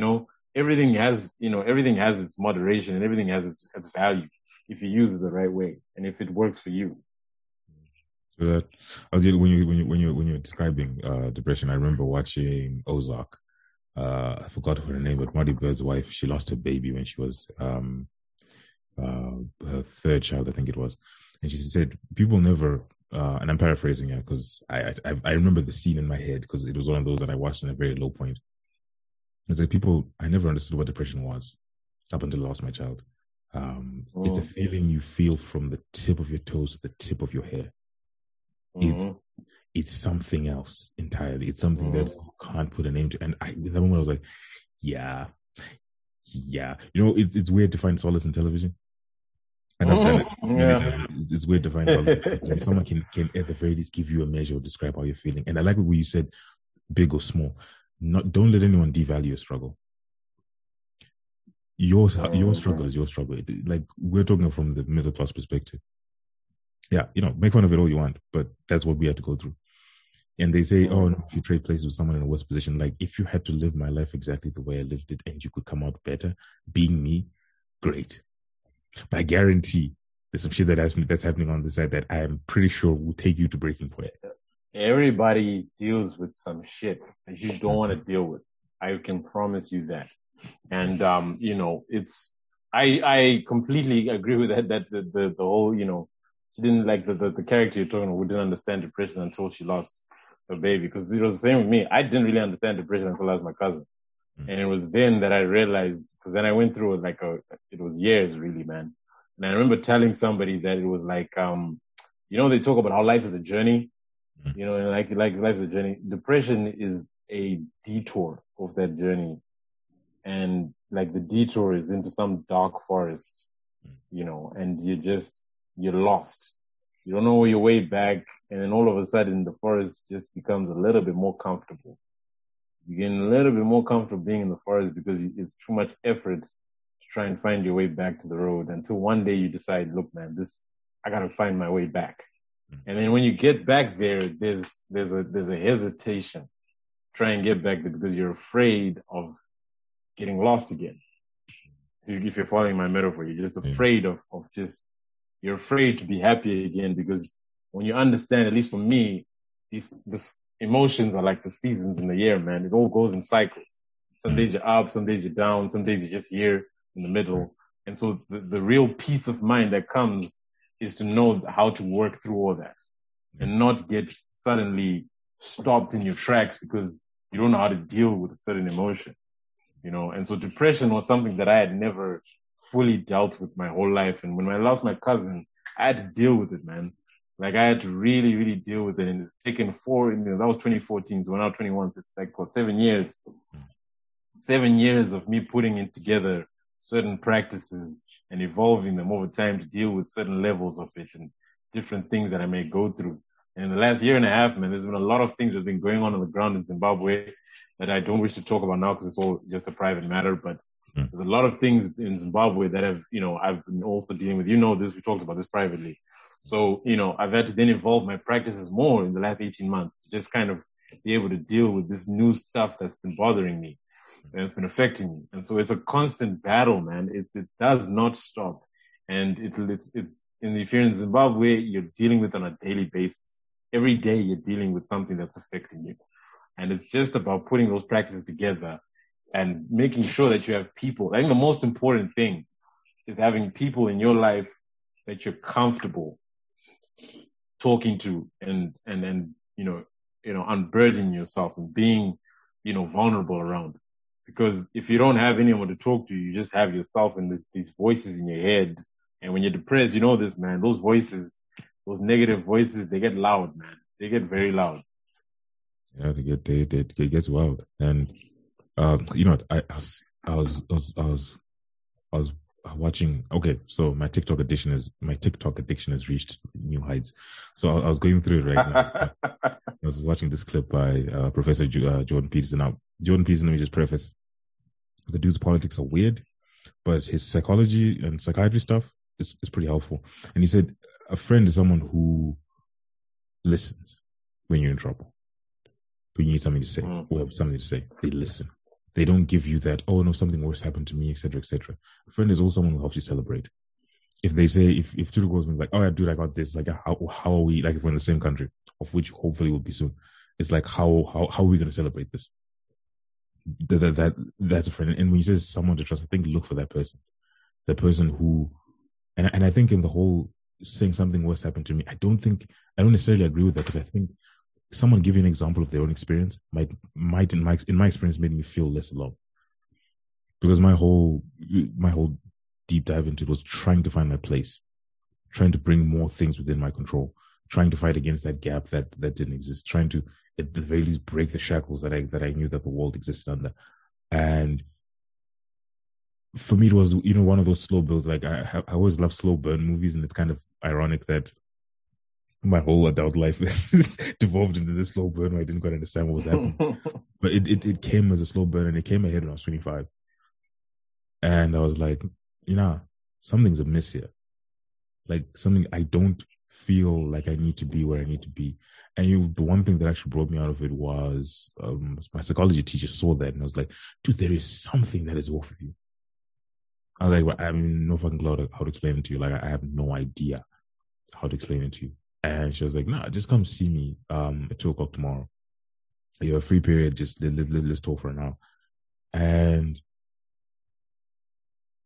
Everything has its moderation and everything has its value if you use it the right way and if it works for you. So that when you're describing depression, I remember watching Ozark. I forgot her name, but Marty Bird's wife. She lost her baby when she was her third child, I think it was, and she said people never. And I'm paraphrasing it because I remember the scene in my head because it was one of those that I watched in a very low point. It's like I never understood what depression was up until I lost my child. It's a Mm, feeling you feel from the tip of your toes to the tip of your hair. It's mm, it's something else entirely. It's something that mm, you can't put a name to. And in that moment I was like, yeah, yeah. It's weird to find solace in television. And I've done it many yeah. times. It's weird to find solace in television. Someone can at the very least give you a measure or describe how you're feeling. And I like what you said, big or small. Don't let anyone devalue your struggle. Your struggle is your struggle. Like we're talking from the middle class perspective. Yeah, make fun of it all you want, but that's what we had to go through. And they say, oh, no, if you trade places with someone in a worse position, like if you had to live my life exactly the way I lived it and you could come out better being me, great. But I guarantee there's some shit that's happening on the side that I am pretty sure will take you to breaking point. Everybody deals with some shit that you don't want Mm-hmm. to deal with. I can promise you that. And, it's I completely agree with that. That the whole, she didn't like the character you're talking about. Who didn't understand depression until she lost her baby. Because it was the same with me. I didn't really understand depression until I was my cousin, and it was then that I realized. Because then I went through it was years really, man. And I remember telling somebody that it was like, they talk about how life is a journey. Like life is a journey. Depression is a detour of that journey, and like the detour is into some dark forest, and you're lost. You don't know your way back, and then all of a sudden the forest just becomes a little bit more comfortable. You get a little bit more comfortable being in the forest because it's too much effort to try and find your way back to the road until one day you decide, look, man, I gotta find my way back. And then when you get back there, there's a hesitation. Try and get back there because you're afraid of getting lost again. If you're following my metaphor, you're just afraid you're afraid to be happy again because when you understand, at least for me, these emotions are like the seasons in the year, man. It all goes in cycles. Some days you're up, some days you're down, some days you're just here in the middle. And so the real peace of mind that comes is to know how to work through all that and not get suddenly stopped in your tracks because you don't know how to deal with a certain emotion, and so depression was something that I had never fully dealt with my whole life. And when I lost my cousin, I had to deal with it, man. Like I had to really, really deal with it. And it's taken that was 2014. So we're now 21. So it's like for 7 years, 7 years of me putting in together certain practices and evolving them over time to deal with certain levels of it and different things that I may go through. And in the last year and a half, man, there's been a lot of things that have been going on the ground in Zimbabwe that I don't wish to talk about now because it's all just a private matter. But there's a lot of things in Zimbabwe that have, I've been also dealing with. We talked about this privately. So, I've had to then evolve my practices more in the last 18 months to just kind of be able to deal with this new stuff that's been bothering me and it's been affecting me. And so it's a constant battle, man. It does not stop. And if you're in Zimbabwe, you're dealing with it on a daily basis. Every day you're dealing with something that's affecting you. And it's just about putting those practices together and making sure that you have people. I think the most important thing is having people in your life that you're comfortable talking to and unburdening yourself and being, vulnerable around. Because if you don't have anyone to talk to, you just have yourself and these voices in your head. And when you're depressed, this, man, those voices, those negative voices, they get loud, man. They get very loud. Yeah, it gets wild. And, I was watching. Okay, so my TikTok addiction has reached new heights. So I was going through it right now. I was watching this clip by Professor Jordan Peterson. Now, Jordan Peterson, let me just preface: the dude's politics are weird, but his psychology and psychiatry stuff is pretty helpful. And he said a friend is someone who listens when you're in trouble, when you need something to say, or have something to say. They listen. They don't give you that, oh no, something worse happened to me, etc., etc. A friend is also someone who helps you celebrate. If they say, if two goes like, oh yeah, dude, I got this, like how are we, like if we're in the same country, of which hopefully will be soon, it's like how are we going to celebrate this? That's a friend. And when he says someone to trust, I think look for that person who, and I think in the whole saying something worse happened to me, I don't necessarily agree with that, because I think someone giving an example of their own experience might in my experience made me feel less alone, because my whole deep dive into it was trying to find my place, trying to bring more things within my control, trying to fight against that gap that didn't exist, trying to at the very least break the shackles that I knew that the world existed under. And for me, it was one of those slow builds. Like I always love slow burn movies, and it's kind of ironic that my whole adult life is devolved into this slow burn where I didn't quite understand what was happening. But it came as a slow burn, and it came ahead when I was 25. And I was like, something's amiss here. Like something, I don't feel like I need to be where I need to be. And the one thing that actually brought me out of it was my psychology teacher saw that, and I was like, dude, there is something that is off with you. I was like, well, I have no fucking clue how to explain it to you. Like, I have no idea how to explain it to you. And she was like, nah, just come see me at 2:00 tomorrow. You have a free period, just let's talk for an hour. And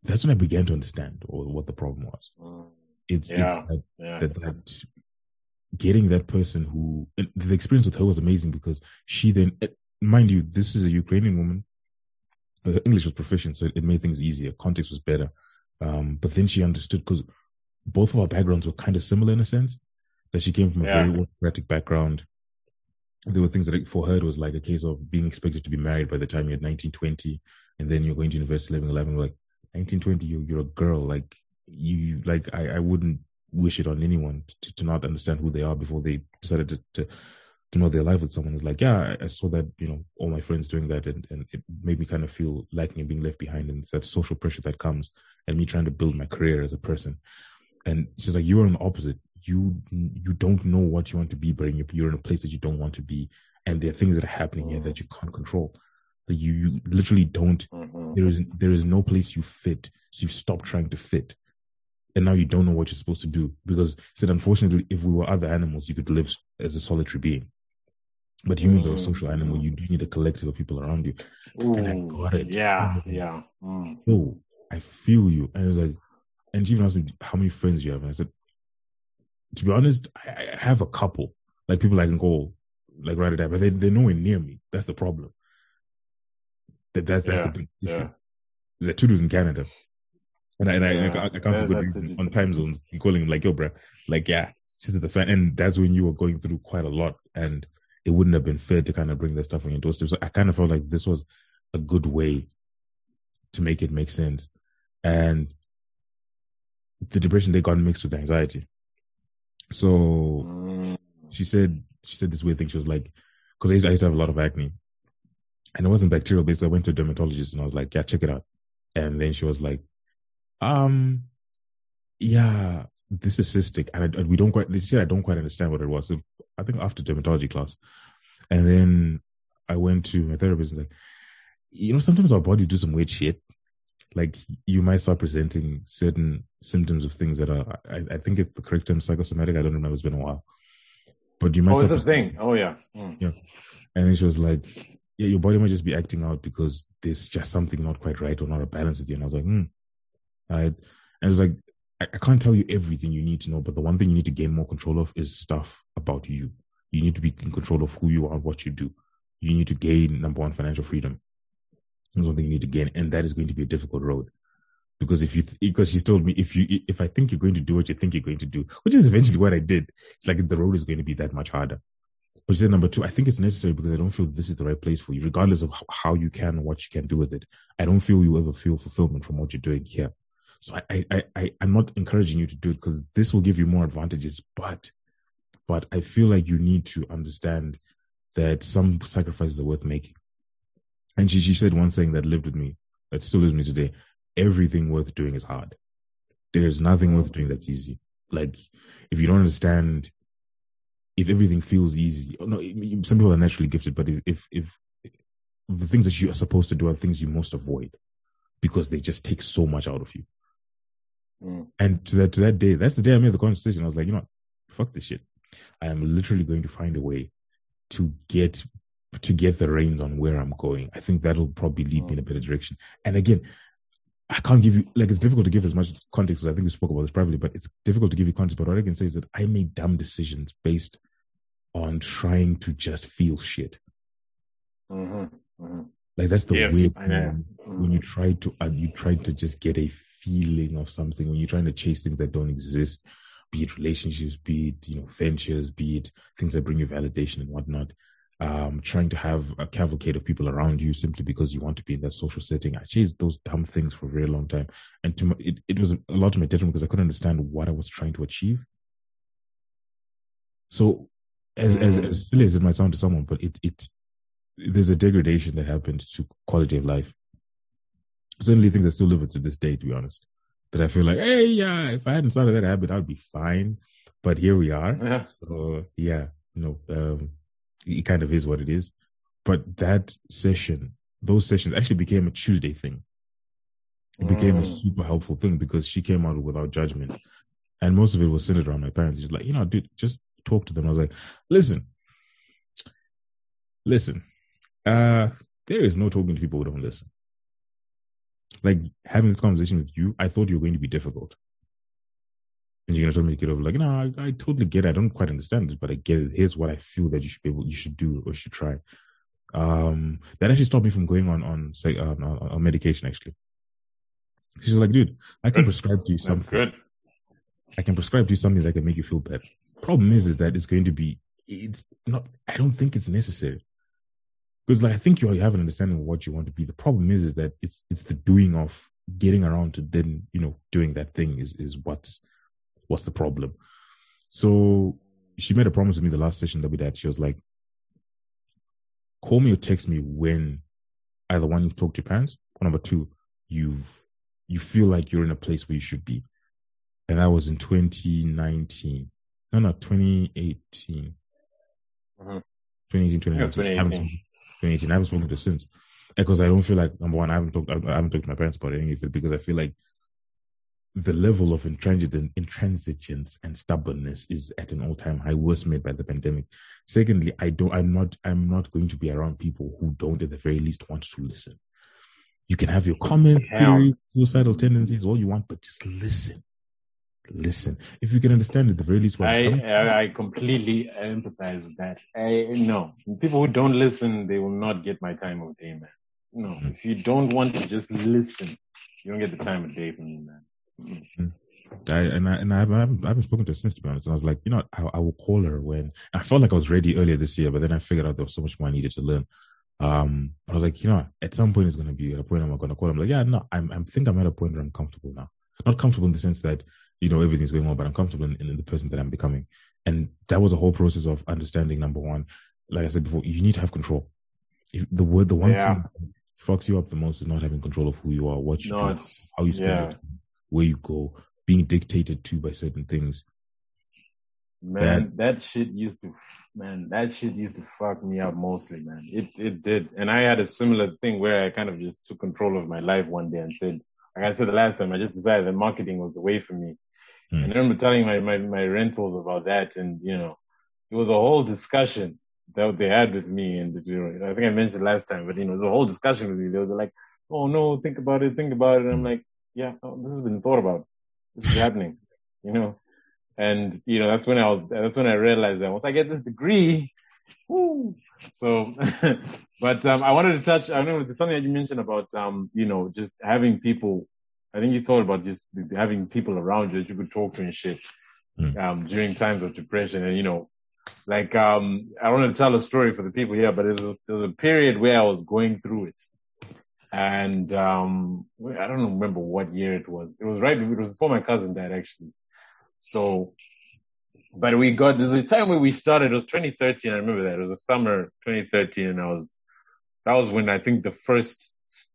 that's when I began to understand what the problem was. It's Yeah. that getting that person who the experience with her was amazing because she then, mind you, this is a Ukrainian woman. Her English was proficient, so it made things easier. Context was better. But then she understood because both of our backgrounds were kind of similar in a sense. That she came from a very autocratic background. There were things that for her it was like a case of being expected to be married by the time you're 19, 20, and then you're going to university living 11. Like 19, 20, you're a girl. Like I wouldn't wish it on anyone to not understand who they are before they decided to know their life with someone. It's like, yeah, I saw that, all my friends doing that, and it made me kind of feel lacking and being left behind, and it's that social pressure that comes, and me trying to build my career as a person. And she's like, you're on the opposite. You don't know what you want to be, but you're in a place that you don't want to be, and there are things that are happening here that you can't control. That you literally don't. There is no place you fit, so you stop trying to fit, and now you don't know what you're supposed to do because said unfortunately, if we were other animals, you could live as a solitary being. But humans are a social animal. You do need a collective of people around you. And I got it. Yeah. Oh, I feel you. And it was like, and she even asked me, how many friends do you have? And I said, to be honest, I have a couple. Like people I can call, like right at that, but they're nowhere near me. That's the problem. That's the big issue. There's two dudes in Canada. And I can't for good reason on time zones. You're calling him like, yo, bro. Like, yeah, she's at the fan. And that's when you were going through quite a lot. And it wouldn't have been fair to kind of bring that stuff on your doorstep. So I kind of felt like this was a good way to make it make sense. And the depression, they got mixed with anxiety. So she said this weird thing. She was like, because I used to have a lot of acne. And it wasn't bacterial based. I went to a dermatologist and I was like, yeah, check it out. And then she was like, yeah, this is cystic. And they said I don't quite understand what it was. So I think after dermatology class. And then I went to my therapist and like, sometimes our bodies do some weird shit. Like you might start presenting certain symptoms of things that are, I think it's the correct term, psychosomatic. I don't remember. It's been a while. But you might it's a thing. Oh, yeah. Yeah. And then she was like, yeah, your body might just be acting out because there's just something not quite right or not a balance with you. And I was like, right. And it's like, I can't tell you everything you need to know, but the one thing you need to gain more control of is stuff about you. You need to be in control of who you are, what you do. You need to gain, number one, financial freedom. That's one thing you need to gain, and that is going to be a difficult road. Because because she's told me, if I think you're going to do what you think you're going to do, which is eventually what I did, it's like the road is going to be that much harder. But she said, number two, I think it's necessary because I don't feel this is the right place for you, regardless of how you can and what you can do with it. I don't feel you ever feel fulfillment from what you're doing here. So I'm not encouraging you to do it because this will give you more advantages, but I feel like you need to understand that some sacrifices are worth making. And she said one saying that lived with me, that still lives with me today. Everything worth doing is hard. There is nothing worth doing that's easy. Like, if you don't understand, if everything feels easy, no, some people are naturally gifted, but if the things that you are supposed to do are things you most avoid because they just take so much out of you. And to that day, that's the day I made the conversation. I was like, fuck this shit. I am literally going to find a way to get the reins on where I'm going. I think that'll probably lead me in a better direction. And again, I can't give you, like, it's difficult to give as much context as I think we spoke about this privately, but it's difficult to give you context. But what I can say is that I made dumb decisions based on trying to just feel shit. Like, that's the weird thing when you try to just get a feeling of something, when you're trying to chase things that don't exist, be it relationships, be it, ventures, be it things that bring you validation and whatnot. Trying to have a cavalcade of people around you simply because you want to be in that social setting. I chased those dumb things for a very long time. And it was a lot to my detriment because I couldn't understand what I was trying to achieve. So as silly as it might sound to someone, but there's a degradation that happens to quality of life. Certainly things I still live with to this day, to be honest. That I feel like, hey, yeah, if I hadn't started that habit, I'd be fine. But here we are. Yeah. So yeah, it kind of is what it is. But those sessions actually became a Tuesday thing. It became a super helpful thing because she came out without judgment. And most of it was centered around my parents. She's like, dude, just talk to them. I was like, listen, there is no talking to people who don't listen. Like having this conversation with you, I thought you were going to be difficult. And you're gonna tell me to get over like, no, I totally get it. I don't quite understand it, but I get it. Here's what I feel that you should do or should try. That actually stopped me from going on medication actually. She's like, dude, I can Good. prescribe to you That's something. good. I can prescribe to you something that can make you feel better. Problem is that it's not, I don't think it's necessary. Because like, I think you have an understanding of what you want to be. The problem is that it's the doing of getting around to then, doing that thing is what's the problem. So she made a promise to me the last session that we had. She was like, call me or text me when either one, you've talked to your parents, or number two, you feel like you're in a place where you should be. And that was in 2019. No, 2018. Mm-hmm. 2018, I think it's 2018. 2018. I haven't spoken to her since. Because I don't feel like, number one, I haven't talked to my parents about any of it because I feel like the level of intransigence and stubbornness is at an all-time high, worst made by the pandemic. Secondly, I'm not going to be around people who don't at the very least want to listen. You can have your comments, Hell. queries, suicidal tendencies, all you want, but just listen. Listen. If you can understand at the very least where I'm coming from. I completely empathize with that. No, people who don't listen, they will not get my time of day, man. No, if you don't want to just listen, you don't get the time of day from me, man. I haven't spoken to her since, to be honest. And I was like, I will call her when I felt like I was ready earlier this year, but then I figured out there was so much more I needed to learn. I was like, at some point it's going to be a point I'm going to call. I'm like, yeah, no, I think I'm at a point where I'm comfortable now. Not comfortable in the sense that, everything's going on, but I'm comfortable in the person that I'm becoming. And that was a whole process of understanding, number one, like I said before, you need to have control. The one thing that fucks you up the most is not having control of who you are, what you do, how you spend your time, where you go, being dictated to by certain things. Man, that shit used to fuck me up mostly, man. It did. And I had a similar thing where I kind of just took control of my life one day and said, like I said the last time, I just decided that marketing was the way for me. And I remember telling my rentals about that, and it was a whole discussion that they had with me, and I think I mentioned last time, but it was a whole discussion with me. They were like, "Oh no, think about it." And I'm like, "Yeah, this has been thought about. This is happening," And that's when I realized that once I get this degree, whoo. So, but I wanted to touch. I know there's something that you mentioned about just having people. I think you thought about just having people around you that you could talk to and shit during times of depression. And like I want to tell a story for the people here, but there was a period where I was going through it, and I don't remember what year it was. It was before my cousin died actually. So, but there's a time where we started, it was 2013, I remember that. It was the summer 2013, and that was when I think the first,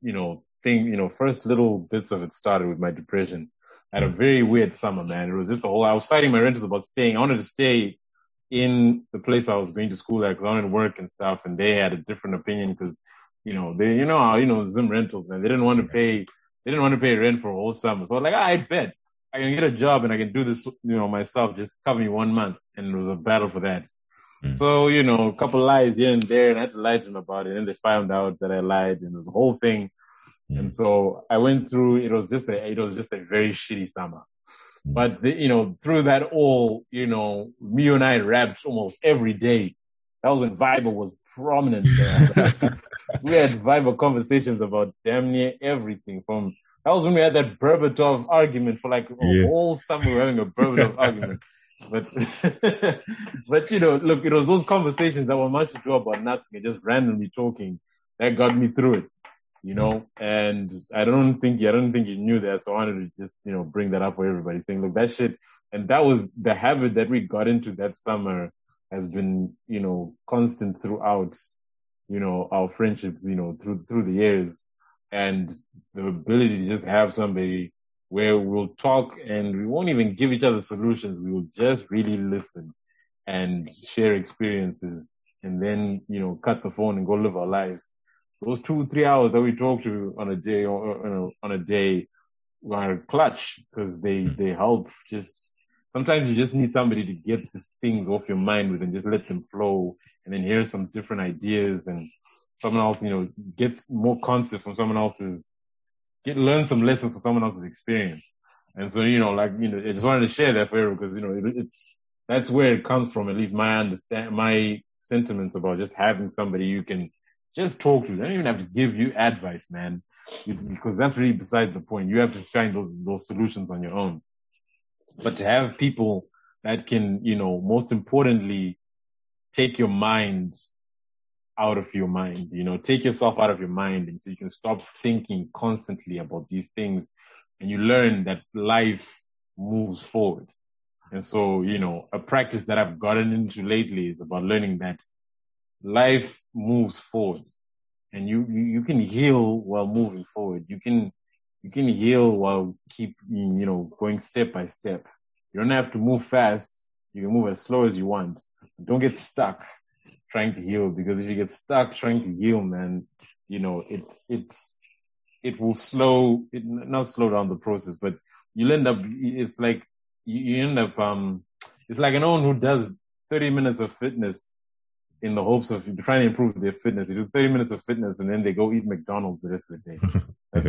first little bits of it started with my depression. I had a very weird summer, man. It was just I was fighting my renters about staying. I wanted to stay in the place I was going to school at because I wanted to work and stuff, and they had a different opinion because, Zim rentals, man. They didn't want to pay rent for a whole summer. So I was like, I bet I can get a job and I can do this, myself, just cover me 1 month. And it was a battle for that. So, a couple lies here and there, and I had to lie to them about it. And they found out that I lied, and it was a whole thing. And so I went through, it was just a very shitty summer. But through that all, me and I rapped almost every day. That was when Viber was prominent. We had Viber conversations about damn near everything. That was when we had that Berbatov argument for like a whole summer. We were having a Berbatov argument. But look, it was those conversations that were much ado about nothing and just randomly talking that got me through it. And I don't think you knew that. So I wanted to just, bring that up for everybody saying, look, that shit. And that was the habit that we got into that summer has been, constant throughout, our friendship, through the years, and the ability to just have somebody where we'll talk and we won't even give each other solutions. We will just really listen and share experiences and then, cut the phone and go live our lives. Those 2-3 hours that we talk to on a day are clutch because they help. Just sometimes you just need somebody to get these things off your mind with and just let them flow, and then hear some different ideas, and someone else, gets more concept from someone else's learn some lessons from someone else's experience. And so, I just wanted to share that for everyone because, that's where it comes from, at least my sentiments about just having somebody you can just talk to. They don't even have to give you advice, man. Because that's really besides the point. You have to find those solutions on your own. But to have people that can, most importantly, take your mind out of your mind, take yourself out of your mind, and so you can stop thinking constantly about these things, and you learn that life moves forward. And so, a practice that I've gotten into lately is about learning that life moves forward, and you can heal while moving forward. You can heal while keep, going step by step. You don't have to move fast. You can move as slow as you want. Don't get stuck trying to heal, because if you get stuck trying to heal, man, it will not slow down the process, but you'll end up, it's like, you end up, it's like anyone who does 30 minutes of fitness in the hopes of trying to improve their fitness. They do 30 minutes of fitness and then they go eat McDonald's the rest of the day.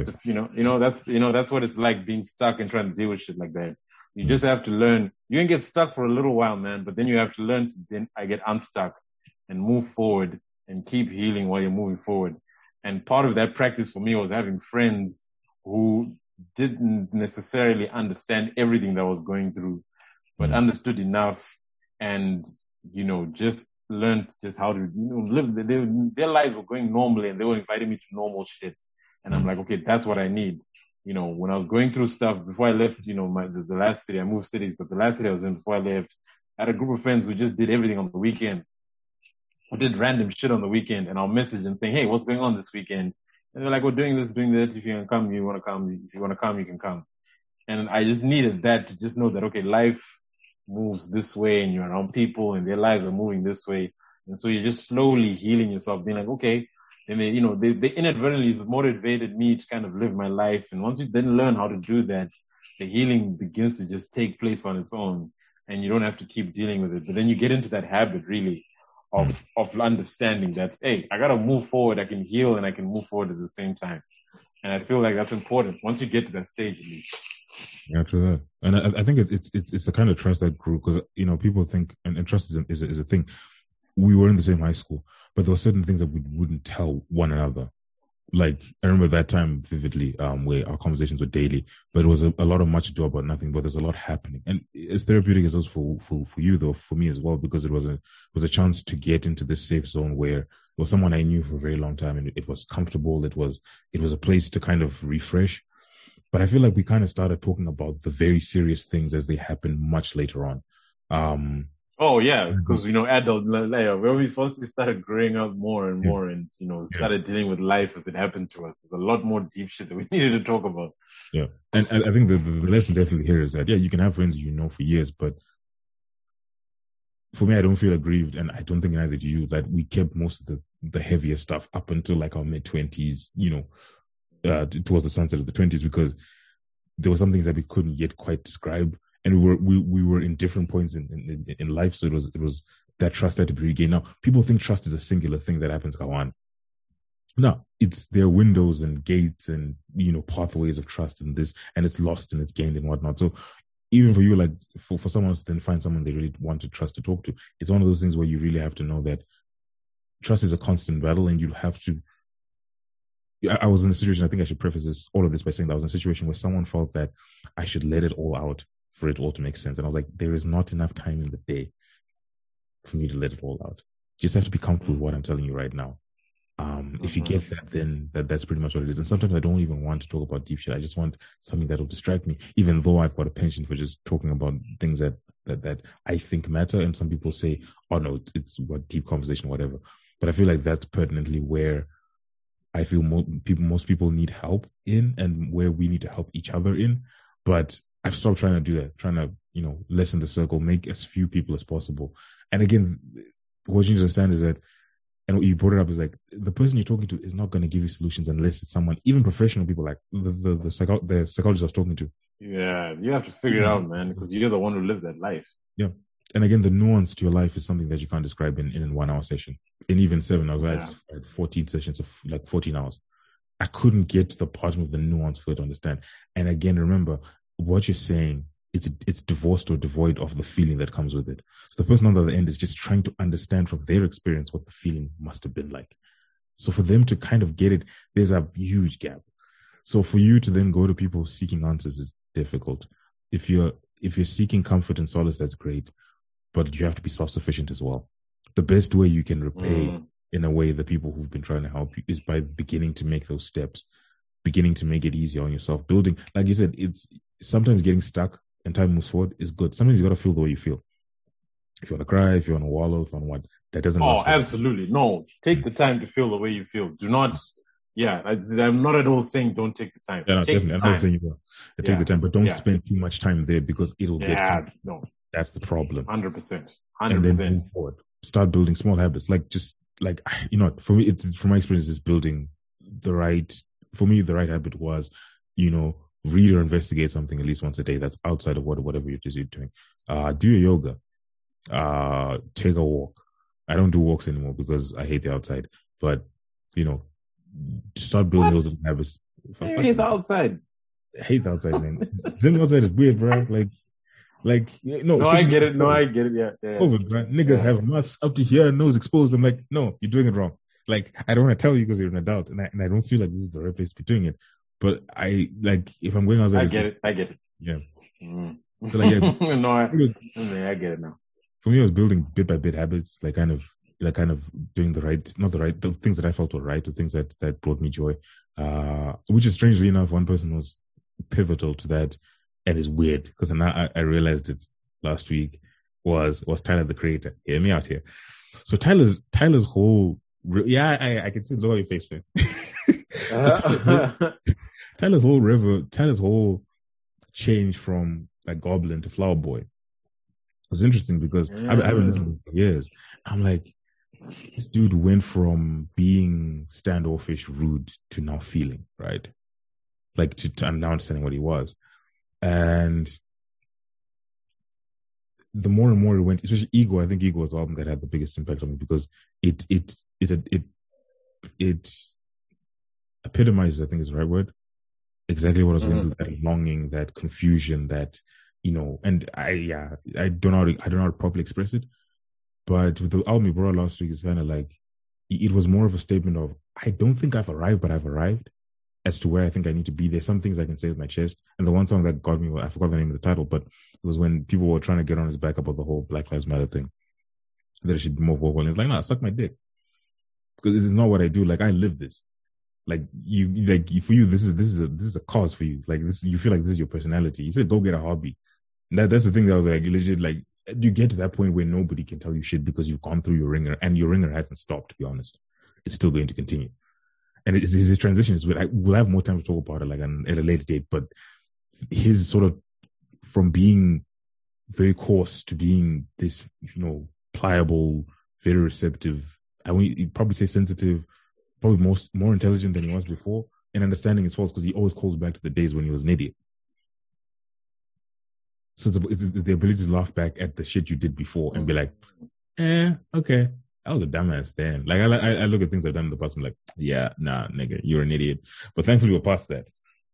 That's what it's like being stuck and trying to deal with shit like that. You just have to learn. You can get stuck for a little while, man, but then you have to learn to then I get unstuck and move forward and keep healing while you're moving forward. And part of that practice for me was having friends who didn't necessarily understand everything that I was going through, but understood enough and, just learned just how to, live. Their lives were going normally and they were inviting me to normal shit. And I'm like, okay, that's what I need. When I was going through stuff before I left, the last city, I moved cities, but the last city I was in before I left, I had a group of friends who just did everything on the weekend. We did random shit on the weekend, and I'll message them saying, hey, what's going on this weekend? And they're like, we're doing this, doing that. If you can come, you want to come. If you want to come, you can come. And I just needed that to just know that, okay, life moves this way and you're around people and their lives are moving this way. And so you're just slowly healing yourself, being like, okay. And they inadvertently motivated me to kind of live my life. And once you then learn how to do that, the healing begins to just take place on its own and you don't have to keep dealing with it. But then you get into that habit really of understanding that, hey, I got to move forward. I can heal and I can move forward at the same time. And I feel like that's important once you get to that stage at least. Yeah, true that. And I think it's the kind of trust that grew because, people think, and trust is a thing. We were in the same high school, but there were certain things that we wouldn't tell one another. Like, I remember that time vividly, where our conversations were daily, but it was a lot of much ado about nothing, but there's a lot happening. And it's therapeutic as well for you though, for me as well, because it was a chance to get into this safe zone where there was someone I knew for a very long time and it was comfortable. It was a place to kind of refresh. But I feel like we kind of started talking about the very serious things as they happen much later on. Oh yeah, because adult layer when we started growing up more and more, and started dealing with life as it happened to us. There's a lot more deep shit that we needed to talk about. Yeah, and I think the lesson definitely here is that you can have friends for years, but for me, I don't feel aggrieved, and I don't think neither do you, that we kept most of the heavier stuff up until like our mid-20s, towards the sunset of the 20s, because there were some things that we couldn't yet quite describe. And we were in different points in life, so it was that trust had to be regained. Now, people think trust is a singular thing that happens, Kawan. No, there are windows and gates and pathways of trust in this, and it's lost and it's gained and whatnot. So even for you, like for someone else to then find someone they really want to trust to talk to, it's one of those things where you really have to know that trust is a constant battle, and you have to. I was in a situation. I think I should preface all of this by saying that I was in a situation where someone felt that I should let it all out for it all to make sense. And I was like, there is not enough time in the day for me to let it all out. You just have to be comfortable with what I'm telling you right now. If you get that, then that's pretty much what it is. And sometimes I don't even want to talk about deep shit. I just want something that will distract me, even though I've got a penchant for just talking about things that I think matter. And some people say, oh no, it's what deep conversation, whatever. But I feel like that's pertinently where I feel most people need help in, and where we need to help each other in. But I've stopped trying to do that, trying to, lessen the circle, make as few people as possible. And again, what you need to understand is that, and what you brought it up is like, the person you're talking to is not going to give you solutions unless it's someone, even professional people, like the psychologist I was talking to. Yeah, you have to figure it out, man, because you're the one who lived that life. Yeah. And again, the nuance to your life is something that you can't describe in a 1 hour session. In even 7 hours, I had 14 sessions of like 14 hours. I couldn't get to the bottom of the nuance for it to understand. And again, remember what you're saying. It's divorced or devoid of the feeling that comes with it. So the person on the other end is just trying to understand from their experience what the feeling must have been like. So for them to kind of get it, there's a huge gap. So for you to then go to people seeking answers is difficult. If you're seeking comfort and solace, that's great, but you have to be self-sufficient as well. The best way you can repay in a way the people who've been trying to help you is by beginning to make those steps, beginning to make it easier on yourself. Building, like you said, it's sometimes getting stuck and time moves forward is good. Sometimes you got to feel the way you feel. If you want to cry, if you want to wallow, if you want to what, that doesn't last. Oh, absolutely. No, take the time to feel the way you feel. Do not, I'm not at all saying don't take the time. Yeah, no, take definitely. the I'm time. not saying you will. Take the time, but don't spend too much time there because it'll get comfortable. No. That's the problem. 100%. And then move forward. Start building small habits. For me, it's from my experience is building the right habit was, read or investigate something at least once a day that's outside of whatever it is you're doing. Do your yoga. Take a walk. I don't do walks anymore because I hate the outside. But, start building those little habits. I hate the outside. I hate the outside, man. Sitting outside is weird, bro. No, I get it. Yeah. COVID, right? Niggas have masks up to here, nose exposed. I'm like, no, you're doing it wrong. Like, I don't want to tell you because you're an adult, and I don't feel like this is the right place to be doing it. But if I'm going outside, I get it. Yeah. So I get it now. For me, I was building bit by bit habits, kind of doing the things that I felt were right, the things that brought me joy. Which is strangely enough, one person was pivotal to that. And it's weird because now I realized it last week was Tyler the Creator. Hear me out here. So Tyler's whole I can see the look on your face, man. Tyler's whole change from like Goblin to Flower Boy was interesting because I've been listening for years. I'm like, this dude went from being standoffish, rude to now feeling, right? Like to now understanding what he was. And the more and more it went, especially Ego, I think Ego was the album that had the biggest impact on me because it epitomizes, I think is the right word, exactly what I was going through, that longing, that confusion, that, and I don't know how to properly express it, but with the album we brought last week, it's kind of like, it was more of a statement of, I don't think I've arrived, but I've arrived. As to where I think I need to be. There's some things I can say with my chest. And the one song that got me, I forgot the name of the title, but it was when people were trying to get on his back about the whole Black Lives Matter thing. That it should be more vocal. And it's like, nah, suck my dick. Because this is not what I do. Like, I live this. For you, this is a cause for you. Like, this, you feel like this is your personality. He said, go get a hobby. That's the thing that was like, legit, like, you get to that point where nobody can tell you shit because you've gone through your ringer and your ringer hasn't stopped, to be honest. It's still going to continue. And his transitions, we'll have more time to talk about it at a later date, but his sort of from being very coarse to being this, pliable, very receptive, you'd probably say sensitive, probably more intelligent than he was before, and understanding his faults because he always calls back to the days when he was an idiot. So it's the ability to laugh back at the shit you did before and be like, okay. That was a dumbass then. Like, I look at things I've done in the past, I'm like, yeah, nah, nigga, you're an idiot. But thankfully we're past that.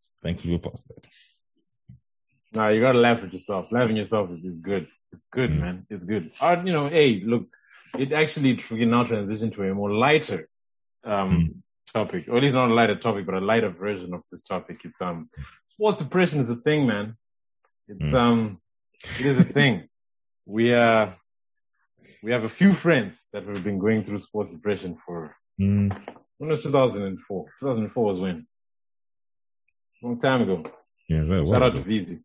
Nah, you gotta laugh at yourself. Laughing at yourself is good. It's good, man. It's good. Hey, look, it actually we can now transition to a more lighter, topic. Or at least not a lighter topic, but a lighter version of this topic. It's, sports depression is a thing, man. It's, it is a thing. We have a few friends that have been going through sports depression for, when was 2004? 2004 was when? A long time ago. Yeah, shout out to VZ.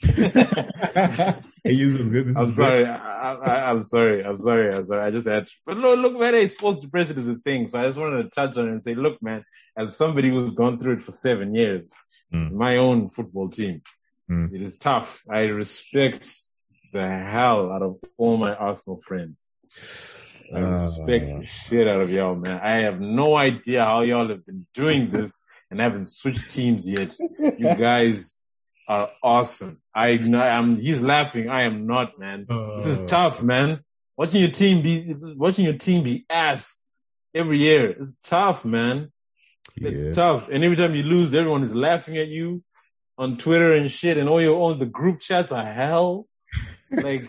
Was good. I'm sorry. I just had to. But look, man, hey, sports depression is a thing. So I just wanted to touch on it and say, look, man, as somebody who's gone through it for 7 years, my own football team, it is tough. I respect the hell out of all my Arsenal friends. I respect the shit out of y'all, man. I have no idea how y'all have been doing this and haven't switched teams yet. You guys are awesome. He's laughing. I am not, man. This is tough, man. Watching your team be ass every year. It's tough, man. It's tough. And every time you lose, everyone is laughing at you on Twitter and shit, and all the group chats are hell. Like,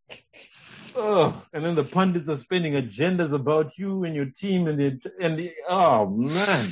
and then the pundits are spinning agendas about you and your team, oh man.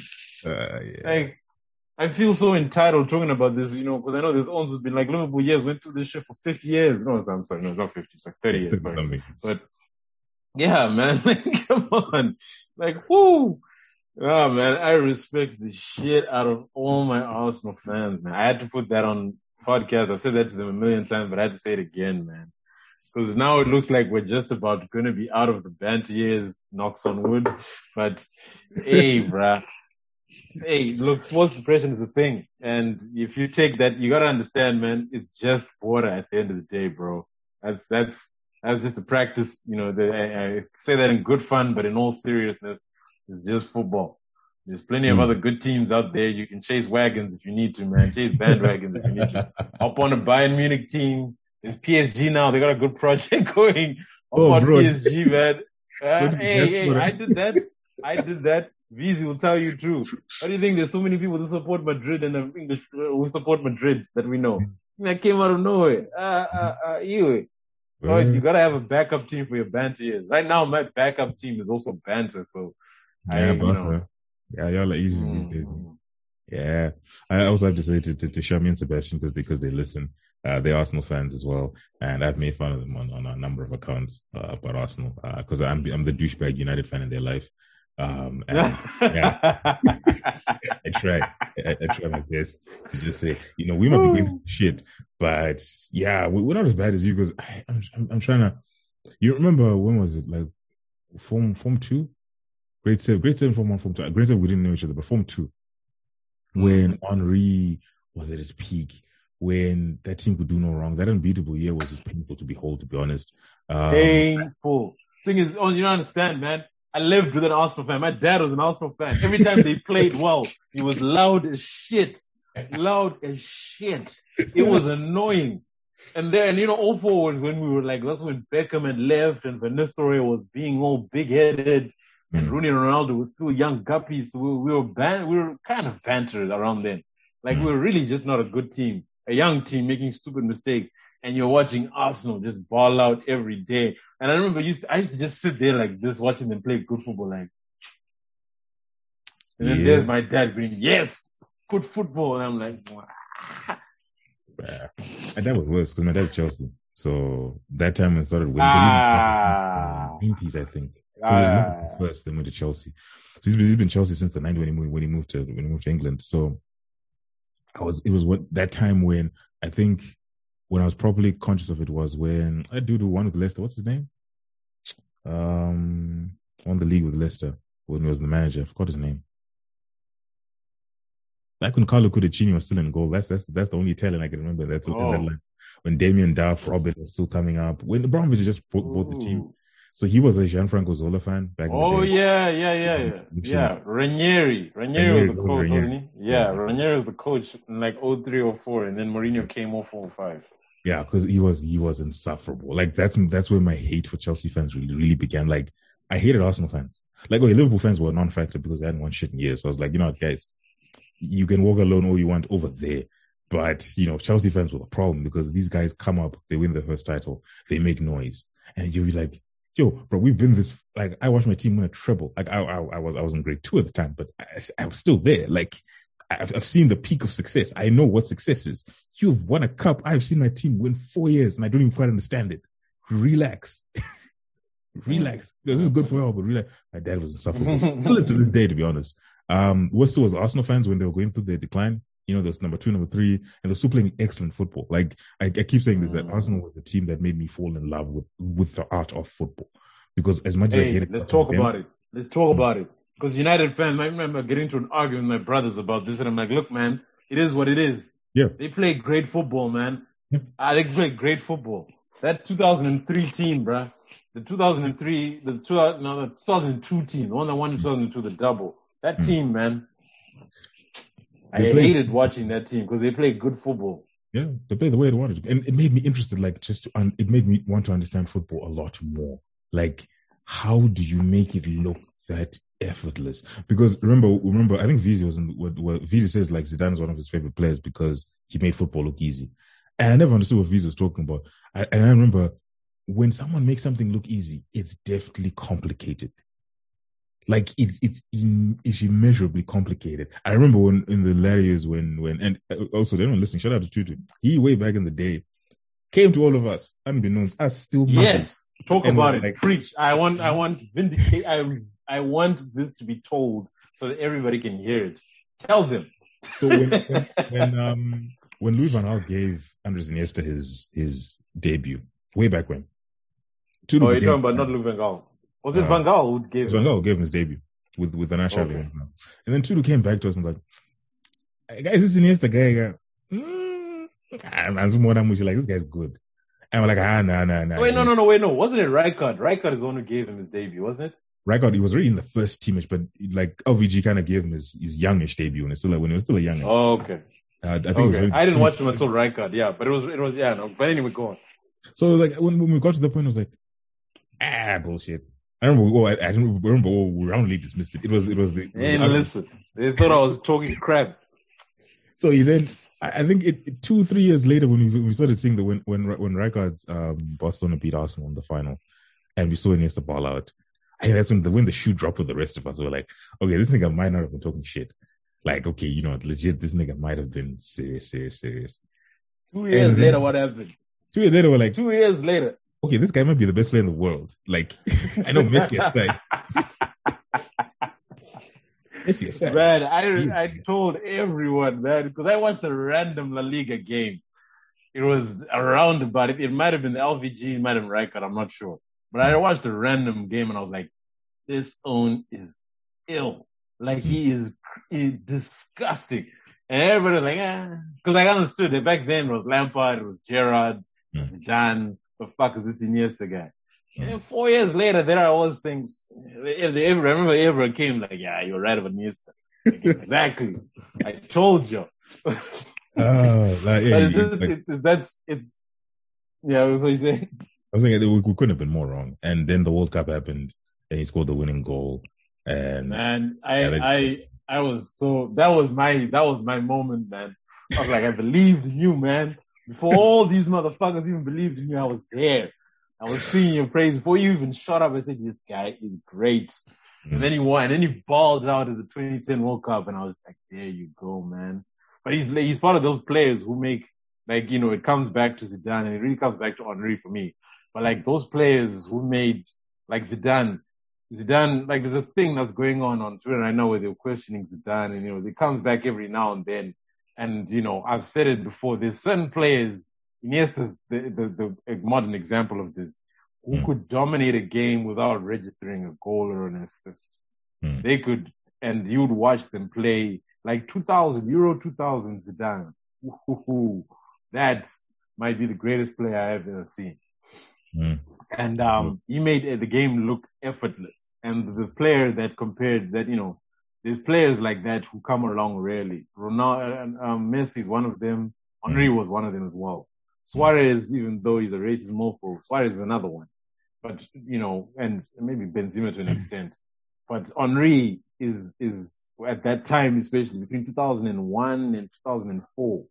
Like, I feel so entitled talking about this, because I know there's also been like Liverpool went through this shit for 50 years. No, I'm sorry, no, it's not 50, it's like 30 years. Sorry. But yeah, man, like, come on, like, whoo. Oh man, I respect the shit out of all my Arsenal fans, man. I had to put that on podcast. I've said that to them a million times, but I had to say it again, man. Because now it looks like we're just about going to be out of the banter years, knocks on wood. But hey, bruh. Hey, look, sports depression is a thing. And if you take that, you gotta understand, man, it's just water at the end of the day, bro. That's just a practice, I say that in good fun, but in all seriousness, it's just football. There's plenty of other good teams out there. You can chase wagons if you need to, man. Chase bandwagons if you need to. Hop on a Bayern Munich team. There's PSG now. They got a good project going. Hop on PSG, man. Hey, I did that. Vizi will tell you true. How do you think there's so many people who support Madrid and English who support Madrid that we know? That came out of nowhere. You gotta have a backup team for your banter years. Right now, my backup team is also banter, so yeah, y'all are easy these days. Yeah, I also have to say to Shami and Sebastian because they listen. They're Arsenal fans as well, and I've made fun of them on a number of accounts about Arsenal because I'm the douchebag United fan in their life. And yeah, I try my best to just say, we might be going through shit, but yeah, we're not as bad as you because I'm trying to. You remember when was it? Like Form 2, grade 7, Form 1, Form 2. Grade 7 we didn't know each other, but Form 2 when Henry was at his peak, when that team could do no wrong, that unbeatable year was just painful to behold, to be honest. Painful. Thing is, you don't understand, man. I lived with an Arsenal fan. My dad was an Arsenal fan. Every time they played well, he was loud as shit. Loud as shit. It was annoying. And all forwards when we were like, that's when Beckham had left and Van Nistelrooy was being all big-headed and Rooney and Ronaldo was still young guppies. So we were kind of bantered around then. Like we were really just not a good team. A young team making stupid mistakes. And you're watching Arsenal just ball out every day. And I remember I used to just sit there like this, watching them play good football, like. And then there's my dad going, yes, good football. And I'm like, my dad was worse because my dad's Chelsea. So that time when I started winning, 90s, I think. First, then went to Chelsea. So he's been Chelsea since the 90s when he moved to England. So it was that time when I think. When I was properly conscious of it was when I do the one with Leicester. What's his name? Won the league with Leicester when he was the manager. I forgot his name. Back when Carlo Cudicini was still in goal. That's the only Italian I can remember. That's in that line. When Damien Duff, Robert was still coming up. When Abramovich just bought the team. So he was a Gianfranco Zola fan back in the day. Yeah. Ranieri was the coach, wasn't he? Yeah, Ranieri was the coach in like 03, 04, and then Mourinho came off 05. Yeah, because he was insufferable. Like that's where my hate for Chelsea fans really began. Like I hated Arsenal fans. Like Liverpool fans were a non-factor because they hadn't won shit in years. So I was like, guys, you can walk alone all you want over there. But Chelsea fans were a problem because these guys come up, they win their first title, they make noise, and you'll be like, yo, bro, we've been this. Like I watched my team win a treble. Like I was in grade 2 at the time, but I was still there. Like I've seen the peak of success. I know what success is. You've won a cup. I've seen my team win 4 years and I don't even quite understand it. Relax. Relax. This is good for y'all, but relax. My dad was insufferable. Still to this day, to be honest. Worst was Arsenal fans when they were going through their decline. There was number 2, number 3, and they're still playing excellent football. Like I keep saying this, that Arsenal was the team that made me fall in love with the art of football. Because as much as I hate it. Let's talk about it. Because United fans, I remember getting into an argument with my brothers about this, and I'm like, look, man, it is what it is. Yeah. They play great football, man. Yeah. They play great football. That 2003 team, bruh. The 2002 team, the one that won in 2002, the double. That team, man. I hated watching that team because they played good football. Yeah, they played the way they wanted to. And it made me interested, like, it made me want to understand football a lot more. Like, how do you make it look that effortless. Because remember, I think Vizi was in what Vizi says like Zidane is one of his favorite players because he made football look easy. And I never understood what Vizi was talking about. And I remember when someone makes something look easy, it's definitely complicated. Like it's immeasurably complicated. I remember when in the latter years when and also anyone listening, shout out to Tutu. He way back in the day came to all of us, unbeknownst, us still yes, talk and about it, like, preach. I want vindicate. I want this to be told so that everybody can hear it. Tell them. So when Louis van Gaal gave Andres Iniesta his debut way back when, Tutu you're became talking about not Louis van Gaal. Was it Van Gaal who gave Van Gaal gave him his debut with the national Okay. team. And then Tutu came back to us and like, "Hey, guys, this Iniesta guy, I'm more than much like this guy's good." And we're like, nah. Wait, no. Wasn't it Rijkaard? Rijkaard is the one who gave him his debut, wasn't it? Rijkaard, he was already in the first teamish, but like LVG kind of gave him his youngish debut, and it's still like when he was still a youngin. Oh, okay. I think it was really, I didn't watch him until Rijkaard, yeah, but it was yeah, no. But anyway, go on. So it was like when we got to the point, it was like, bullshit. I remember, I didn't remember. We roundly dismissed it. It was listen, they thought I was talking crap. So he then, I think 2-3 years later, when we started seeing when Rijkaard's Barcelona beat Arsenal in the final, and we saw Iniesta ball out. I think that's when the shoe dropped with the rest of us. We were like, okay, this nigga might not have been talking shit. Like, okay, legit, this nigga might have been serious. 2 years later, what happened? 2 years later, we're like, 2 years later. Okay, this guy might be the best player in the world. Like, I know Messi aside. Messi aside. Man, I told everyone, man, because I watched a random La Liga game. It was around about it. It might have been the LVG, it might have been Rijkaard, I'm not sure. But I watched a random game and I was like, this own is ill. Like, he is disgusting. And everybody was like, because I understood that back then it was Lampard, it was Gerrard, Zidane, the fuck is this Iniesta guy? And 4 years later, there are all those things. I remember Evra came like, yeah, you're right about Iniesta. Like, exactly. I told you. Yeah, what you saying? I was thinking we couldn't have been more wrong. And then the World Cup happened, and he scored the winning goal. And man, I was that was my moment, man. I was like, I believed in you, man. Before all these motherfuckers even believed in you, I was there. I was singing your praise before you even shut up and said, this guy is great. And then he won, and then he balled out at the 2010 World Cup, and I was like, there you go, man. But he's part of those players who make, like, it comes back to Zidane, and it really comes back to Henry for me. But like those players who made, like Zidane, like there's a thing that's going on Twitter right now where they're questioning Zidane, and it comes back every now and then. And I've said it before. There's certain players. Iniesta's the modern example of this, who could dominate a game without registering a goal or an assist. They could, and you'd watch them play like 2000 Euro 2000 Zidane. That might be the greatest player I've ever seen. And he made the game look effortless. And the player that compared that, there's players like that who come along rarely. Ronaldo, Messi is one of them. Henry was one of them as well. Suarez, even though he's a racist mofo, Suarez is another one. But, and maybe Benzema to an extent. But Henry is at that time, especially between 2001 and 2004,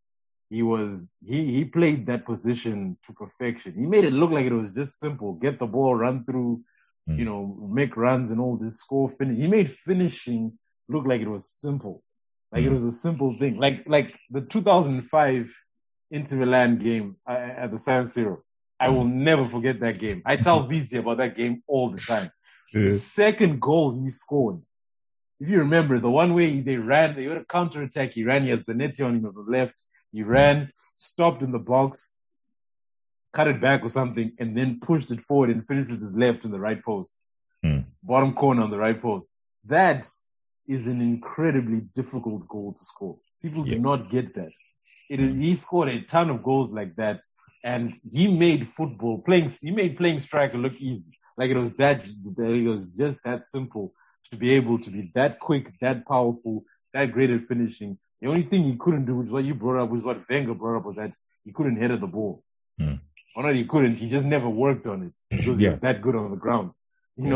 he played that position to perfection. He made it look like it was just simple. Get the ball, run through, make runs and all this, score, finish. He made finishing look like it was simple. Like it was a simple thing. Like the 2005 Inter Milan game at the San Siro. I will never forget that game. I tell VC about that game all the time. The second goal he scored, if you remember, the one way they had a counter-attack, he ran, he had Zanetti on him on the left, he ran, stopped in the box, cut it back or something, and then pushed it forward and finished with his left in the right post. Bottom corner on the right post. That is an incredibly difficult goal to score. People do not get that. He scored a ton of goals like that, and he made playing striker look easy. Like it was just that simple to be able to be that quick, that powerful, that great at finishing. The only thing he couldn't do, which is what you brought up, was what Wenger brought up, was that he couldn't head the ball. Or not he couldn't, he just never worked on it because he was that good on the ground.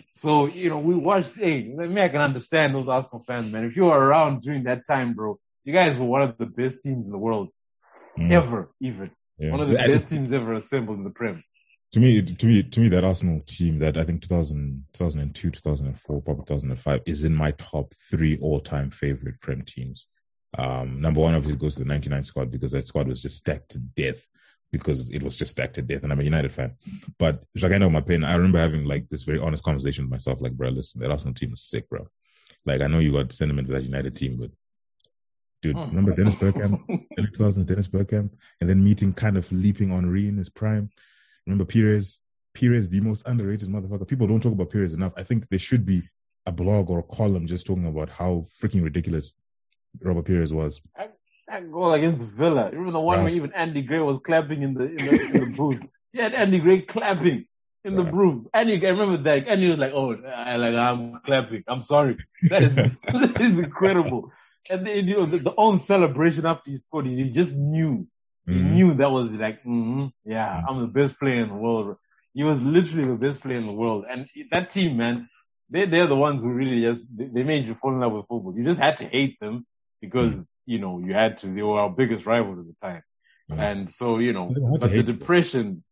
So, we watched, I can understand those Arsenal fans, man. If you were around during that time, bro, you guys were one of the best teams in the world. Ever, even. Yeah. One of the best teams ever assembled in the Prem. To me, that Arsenal team, that I think 2002, 2004, probably 2005, is in my top 3 all-time favorite Prem teams. Number 1 obviously goes to the 99 squad, because that squad was just stacked to death. Because it was just stacked to death, and I'm a United fan. But like, I know my pain. I remember having like this very honest conversation with myself, like, bro, listen, that Arsenal team is sick, bro. Like, I know you got sentiment with that United team, but dude, remember Dennis Bergkamp, early 2000s Dennis Bergkamp, and then meeting kind of leaping Henry in his prime. Remember Pires, the most underrated motherfucker. People don't talk about Pires enough. I think there should be a blog or a column just talking about how freaking ridiculous Robert Pires was. That goal against Villa. Remember the one where even Andy Gray was clapping in the booth? He had Andy Gray clapping in the booth. I remember that. And he was like, I'm clapping. I'm sorry. That is incredible. And then, the own celebration after he scored, he just knew. He knew that was like, I'm the best player in the world. He was literally the best player in the world. And that team, man, they're the ones who really they made you fall in love with football. You just had to hate them because, you had to. They were our biggest rivals at the time. And so, but the depression,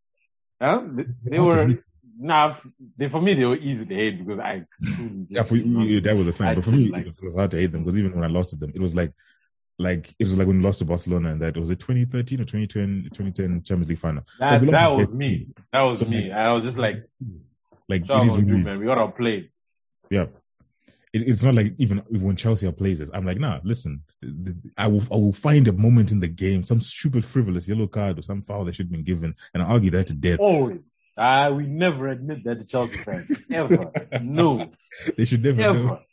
they were, for me, they were easy to hate because I that was a fan. But for me, it was hard to hate them because even when I lost to them, it was like when we lost to Barcelona, and that was it 2013 or 2010 Champions League final. That was me. That was me. I was just like it is man. We got to play. Yeah. It's not like even when Chelsea plays this, I'm like, nah, listen, I will find a moment in the game, some stupid frivolous yellow card or some foul that should have been given, and I'll argue that to death. Always. We never admit that to Chelsea fans. Ever. No. They should never.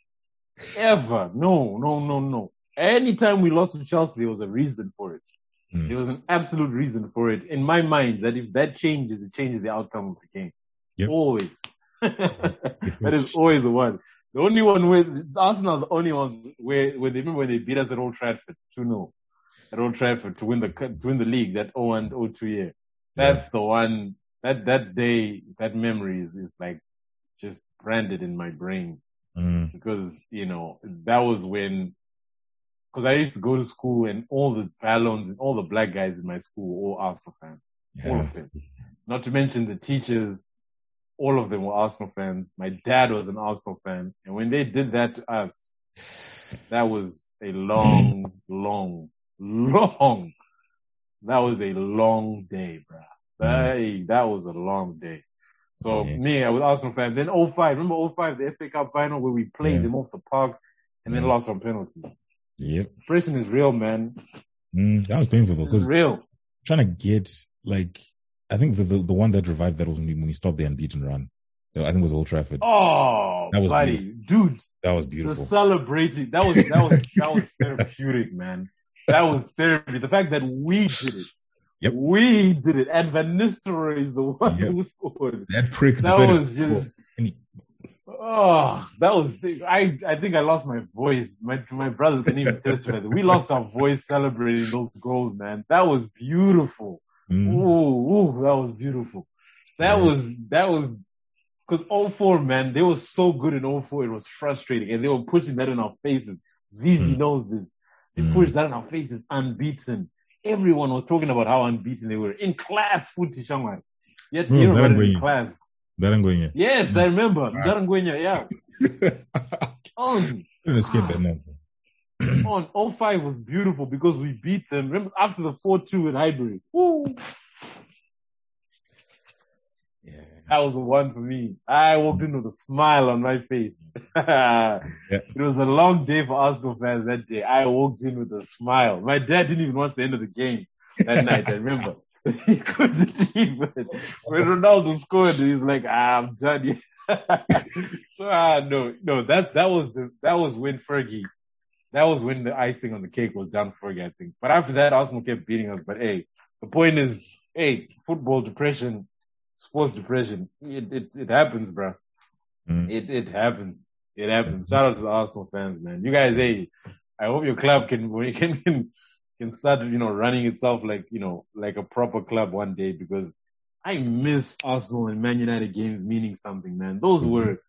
Ever. No. Anytime we lost to Chelsea, there was a reason for it. There was an absolute reason for it. In my mind, that if that changes, it changes the outcome of the game. Yep. Always. That is always the one. The only one where Arsenal are the only ones where they remember when they beat us at Old Trafford 2-0 at Old Trafford to win the league, that 0-1-0-2 year. That's the one. That day, that memory is like just branded in my brain because that was when. Because I used to go to school and all the Ballons and all the black guys in my school were all Arsenal fans. All of them. Not to mention the teachers, all of them were Arsenal fans. My dad was an Arsenal fan. And when they did that to us, that was a long that was a long day, bro. That was a long day. So I was Arsenal fan. Then 05, remember 05, the FA Cup final where we played them off the park and then lost on penalty. Yep. Depression is real, man. That was painful because real. Trying to get I think the one that revived that was when we stopped the unbeaten run. I think it was Old Trafford. Oh, that was buddy, dude. That was beautiful. The celebrating, that was therapeutic, man. That was therapy. The fact that we did it. Yep. We did it. And Van Nistelrooy is the one who scored. That prick. That was just. That was. I think I lost my voice. My brothers can even testify that we lost our voice celebrating those goals, man. That was beautiful. Ooh, that was beautiful. That was because 04, man, they were so good in 04. It was frustrating, and they were pushing that in our faces. Vizi knows this. They pushed that in our faces, unbeaten. Everyone was talking about how unbeaten they were in class. Footy Shanghai. Yet you know in class. Darangwenya. Yes, I remember. Darangwenya, yeah. On 05 was beautiful because we beat them. Remember after the 4-2 in Highbury. Woo! Yeah. That was the one for me. I walked in with a smile on my face. It was a long day for Arsenal fans that day. I walked in with a smile. My dad didn't even watch the end of the game that night, I remember. He couldn't even. When Ronaldo scored, he's like, I'm done. So no, that was when Fergie. That was when the icing on the cake was done for Fergie, I think. But after that, Arsenal kept beating us. But hey, the point is, football depression, sports depression, it happens, bro. It happens. It happens. Shout out to the Arsenal fans, man. You guys, I hope your club can start, running itself like a proper club one day, because I miss Arsenal and Man United games meaning something, man. Those were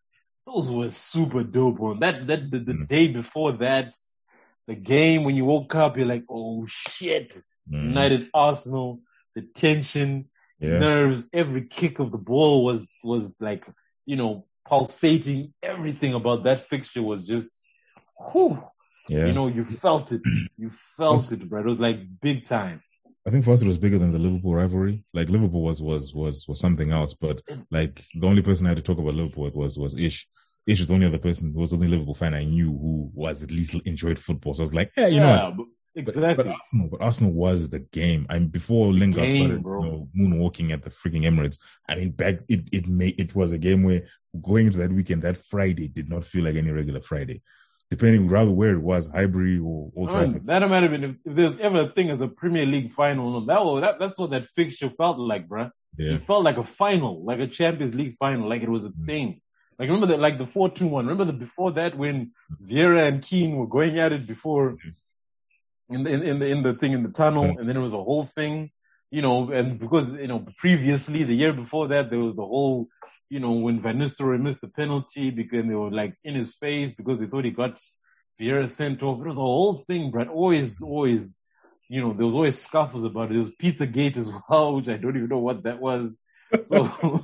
those were super dope. On the Mm. day before that, the game when you woke up, you're like, oh shit, Mm. United Arsenal, the tension, Yeah. nerves, every kick of the ball was like, pulsating. Everything about that fixture was just, whew, Yeah. you felt it. You felt Plus, it, bro. It was like big time. I think for us it was bigger than the Liverpool rivalry. Like Liverpool was something else, but like the only person I had to talk about Liverpool was Ish. Ish was the only other person who was the only Liverpool fan I knew who was at least enjoyed football. So I was like, yeah, you know what? Yeah, But exactly. Arsenal was the game. I mean, before The Lingard game, started, bro. moonwalking at the freaking Emirates. I mean, back it was a game where going into that weekend, that Friday did not feel like any regular Friday. Depending rather where it was, Highbury or Old Man, Trafford. that might have been if there's ever a thing as a Premier League final. That's what that fixture felt like, bruh. Yeah. It felt like a final, like a Champions League final, like it was a Mm. thing. Like remember that, like the 4-2-1. Remember the before that when Vieira and Keane were going at it before in the thing in the tunnel, and then it was a whole thing, and because previously the year before that there was the whole, when Van Nistelrooy missed the penalty because they were like in his face because they thought he got Vieira sent off. It was a whole thing, but always, there was always scuffles about it. There was Pizzagate as well, which I don't even know what that was. So,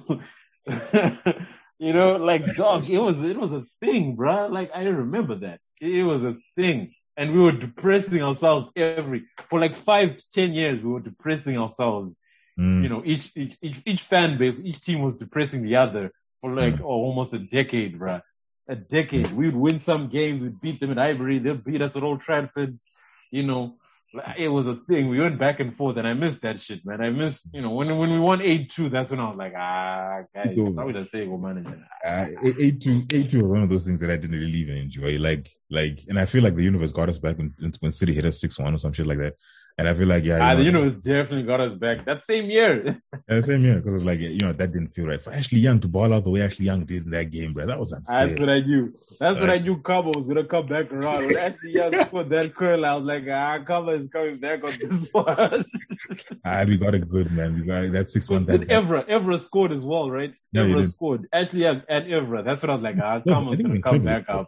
like dog, it was a thing, bruh. Like I remember that it was a thing. And we were depressing ourselves for like 5 to 10 years. We were depressing ourselves. Mm. Each fan base, each team was depressing the other for like Mm. almost a decade, bruh. A Mm. decade. We would win some games. We'd beat them at Ivory. They'd beat us at Old Trafford. You know, it was a thing. We went back and forth, and I missed that shit, man. I missed, when we won 8-2. That's when I was like, It's guys, over. how would I say, go manager? 8-2 was one of those things that I didn't really even enjoy. And I feel like the universe got us back when City hit us 6-1 or some shit like that. And I feel like, yeah, The universe definitely got us back that same year. same here because it's like, that didn't feel right for Ashley Young to ball out the way Ashley Young did in that game, bro. That was unfair. That's what I knew. That's what I Like, knew. Kaba was gonna come back around. When Ashley Young scored that curl, I was like, Kaba is coming back on this one. we got it good, man. We got it. That 6-1. Because did Evra scored as well, right? No, you Evra didn't. scored. Ashley Young and Evra. That's what I was like, No, I Kama's think gonna even come Klebers back scored. up.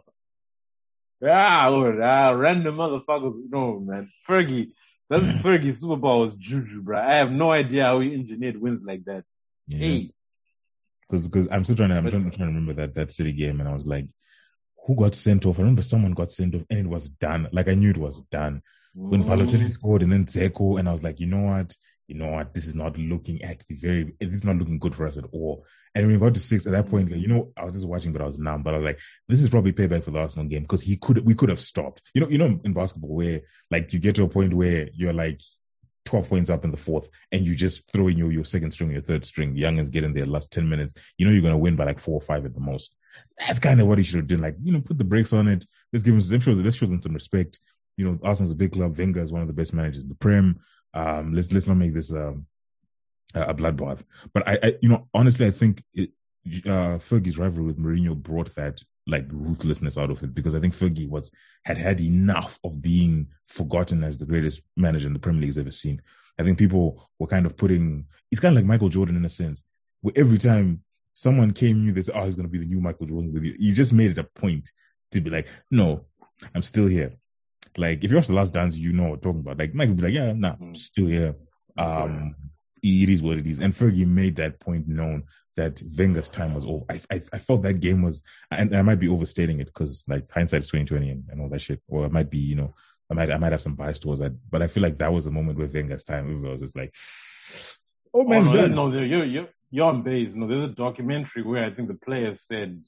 Random motherfuckers. No, man. Fergie's Super Bowl was juju, bro. I have no idea how he engineered wins like that. Yeah. Hey, Because I'm still trying to, but trying to remember that City game, and I was like, who got sent off? I remember someone got sent off, and it was done. Like I knew it was done when Balotelli mm, scored, and then Dzeko, and I was like, you know what, this is not looking it's not looking good for us at all. And when we got to 6 at that point, like, I was just watching, but I was numb. But I was like, this is probably payback for the Arsenal game because we could have stopped. In basketball where like you get to a point where you're like 12 points up in the fourth, and you just throw in your second string, your third string. Youngins get in there last 10 minutes. You're going to win by like 4 or 5 at the most. That's kind of what he should have done. Like, put the brakes on it. Let's show them some respect. Arsenal's a big club. Wenger is one of the best managers in the Prem. Let's not make this a bloodbath. But honestly, I think Fergie's rivalry with Mourinho brought that like ruthlessness out of it, because I think Fergie had enough of being forgotten as the greatest manager in the Premier League's ever seen. I think people were kind of he's kind of like Michael Jordan in a sense, where every time someone came new, they said, "Oh, he's going to be the new Michael Jordan." With you, you just made it a point to be like, "No, I'm still here." Like if you watch The Last Dance, you know what I'm talking about. Like Michael would be like, "Yeah, nah, I'm still here." sorry. It is what it is. And Fergie made that point known that Wenger's time was over. I felt that game was, and I might be overstating it because like hindsight's 2020 and all that shit. Or it might be, I might have some bias towards that. But I feel like that was the moment where Wenger's time was just like, oh Oh man's no, done. no, you're on base. No, there's a documentary where I think the player said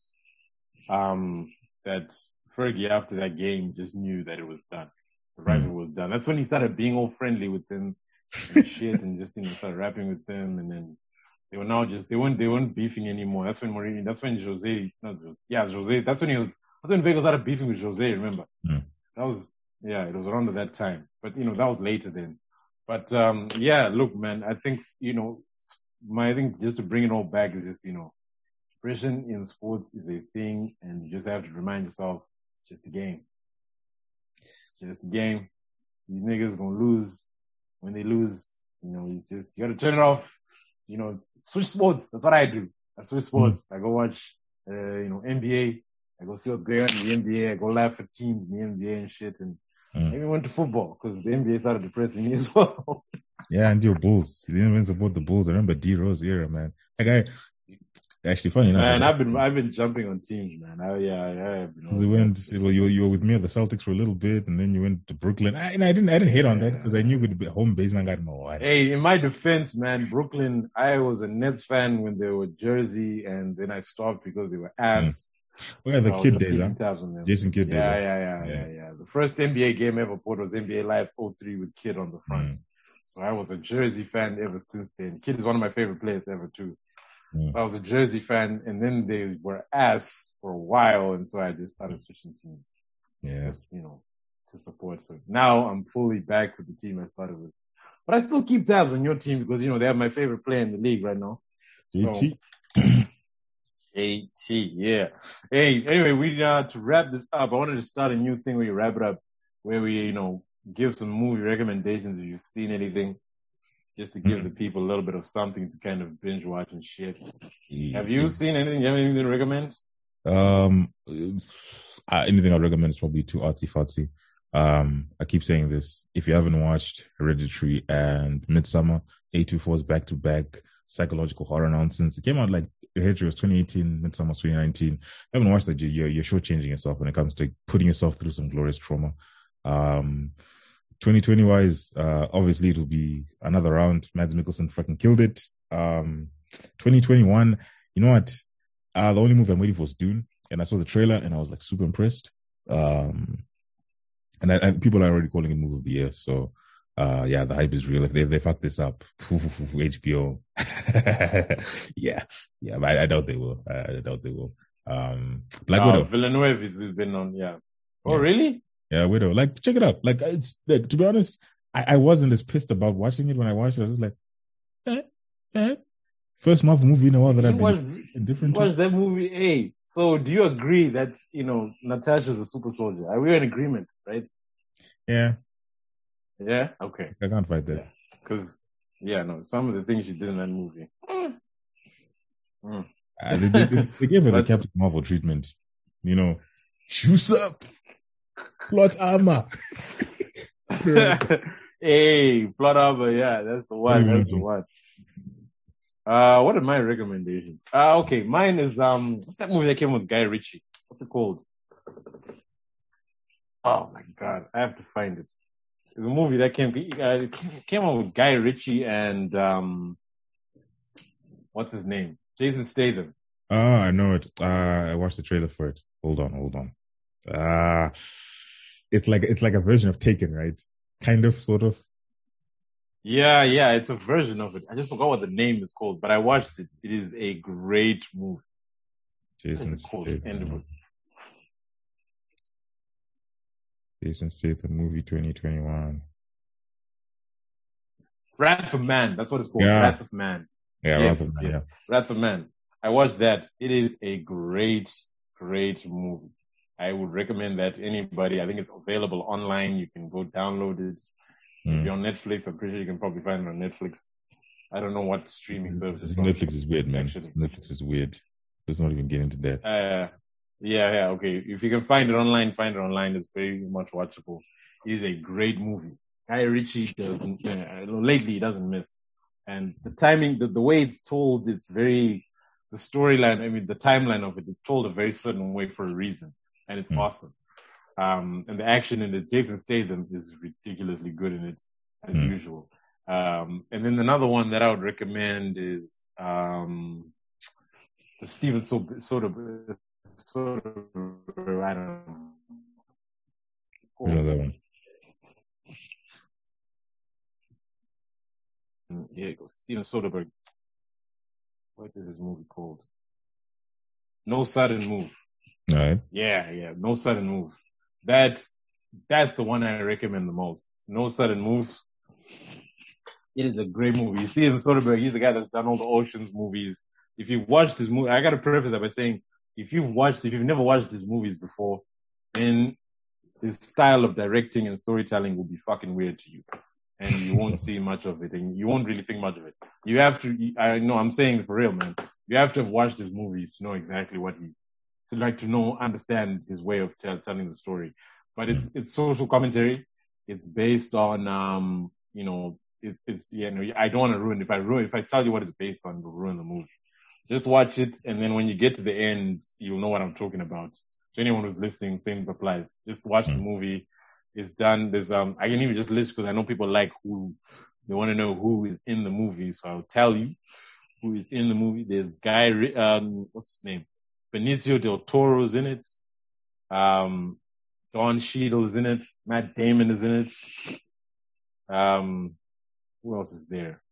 that Fergie after that game just knew that it was done. The rival was done. That's when he started being all friendly with them and shit, and just started rapping with them, and then they were now just they weren't beefing anymore. That's when Mourinho. That's when Jose. Not Jose. Yeah, Jose. That's when Wenger started beefing with Jose. Remember? Mm. That was it was around that time. But that was later then. But yeah, look, man. I think I think just to bring it all back is just depression in sports is a thing, and you just have to remind yourself it's just a game. It's just a game. These niggas gonna lose. When they lose, you gotta turn it off. Switch sports. That's what I do. I switch sports. I go watch NBA. I go see what's going on in the NBA. I go laugh at teams in the NBA and shit. And I even went to football because the NBA started depressing me as well. Yeah, and your Bulls. You didn't even support the Bulls. I remember D Rose era, man. That guy, actually funny enough. Man, I've been jumping on teams, man. I have been all you were with me at the Celtics for a little bit, and then you went to Brooklyn. I didn't hate on that because I knew it would be home base man got more. Hey, in my defense, man, Brooklyn, I was a Nets fan when they were Jersey, and then I stopped because they were ass. Oh, yeah, the So Kidd days, huh? Jason Kidd days. Yeah. The first NBA game I ever put was NBA Live 03 with Kidd on the front. So I was a Jersey fan ever since then. Kidd is one of my favorite players ever too. I was a Jersey fan, and then they were ass for a while, and so I just started switching teams. Yeah. Just, to support. So now I'm fully back with the team I started with. But I still keep tabs on your team because, they have my favorite player in the league right now. So, AT, yeah. Hey, anyway, to wrap this up, I wanted to start a new thing where you wrap it up, where we, give some movie recommendations if you've seen anything, just to give the people a little bit of something to kind of binge watch and shit. Have you seen anything? You have anything to recommend? Anything I'd recommend is probably too artsy-fartsy. I keep saying this. If you haven't watched Hereditary and Midsommar, A24's back-to-back psychological horror nonsense. It came out like Hereditary was 2018, Midsommar was 2019. If you haven't watched that, you're shortchanging yourself when it comes to putting yourself through some glorious trauma. 2020 wise, obviously it'll be another round. Mads Mikkelsen fucking killed it. 2021, you know what? The only movie I'm waiting for is Dune, and I saw the trailer and I was like super impressed. And people are already calling it movie of the year. So, the hype is real. If they fuck this up, HBO, but I doubt they will. Black Widow. Villeneuve has been on, yeah. Oh, really? Yeah, Widow. Like, check it out. Like, it's like, to be honest, I wasn't as pissed about watching it when I watched it. I was just like, first Marvel movie in a while that I've been indifferent to. Watch that movie. Hey, so do you agree that Natasha's a super soldier? Are we in agreement, right? Yeah. Yeah. Okay. I can't fight that. Because some of the things she did in that movie. They gave her the Captain Marvel treatment. Shoes up. Plot armor. Hey, plot armor, yeah, that's the one. That's the one. What are my recommendations? Okay, mine is what's that movie that came with Guy Ritchie? What's it called? Oh my god, I have to find it. It's a movie that came out with Guy Ritchie and what's his name? Jason Statham. Oh, I know it. I watched the trailer for it. Hold on. It's like a version of Taken, right? Kind of, sort of. Yeah, it's a version of it. I just forgot what the name is called, but I watched it. It is a great movie. Jason Statham. Jason Statham movie 2021. Wrath of Man. That's what it's called. Yeah. Wrath of Man. Yeah, Wrath of Man. Yes. Wrath of Man. I watched that. It is a great, great movie. I would recommend that to anybody. I think it's available online. You can go download it. If you're on Netflix, I'm pretty sure you can probably find it on Netflix. I don't know what streaming service. Netflix is weird, man. Netflix is weird. Let's not even get into that. Okay. If you can find it online, It's very much watchable. It is a great movie. Guy Ritchie lately he doesn't miss. And the timing, the way it's told, it's very, the storyline, the timeline of it's told a very certain way for a reason. And it's awesome. And the action in it, Jason Statham is ridiculously good in it, as usual. And then another one that I would recommend is, the Steven Soderbergh, I don't know. That one. Yeah, it goes. Steven Soderbergh. What is his movie called? No Sudden Move. All right. Yeah. No Sudden Move. That's the one I recommend the most. No Sudden Move. It is a great movie. You see him, Soderbergh, he's the guy that's done all the Ocean's movies. If you've watched his movie, I gotta preface that by saying, if you've never watched his movies before, then his style of directing and storytelling will be fucking weird to you. And you won't see much of it, and you won't really think much of it. You have to, I'm saying it for real, man. you have to have watched his movies to know exactly understand his way of telling the story. But it's social commentary. It's based on, I don't want to ruin it. If I tell you what it's based on, it'll ruin the movie. Just watch it, and then when you get to the end, you'll know what I'm talking about. To anyone who's listening, same applies. Just watch the movie. It's done. There's I can even just list because I know people like who they want to know who is in the movie, so I'll tell you who is in the movie. There's Guy, what's his name? Benicio del Toro's in it. Don Cheadle's in it. Matt Damon is in it. Who else is there?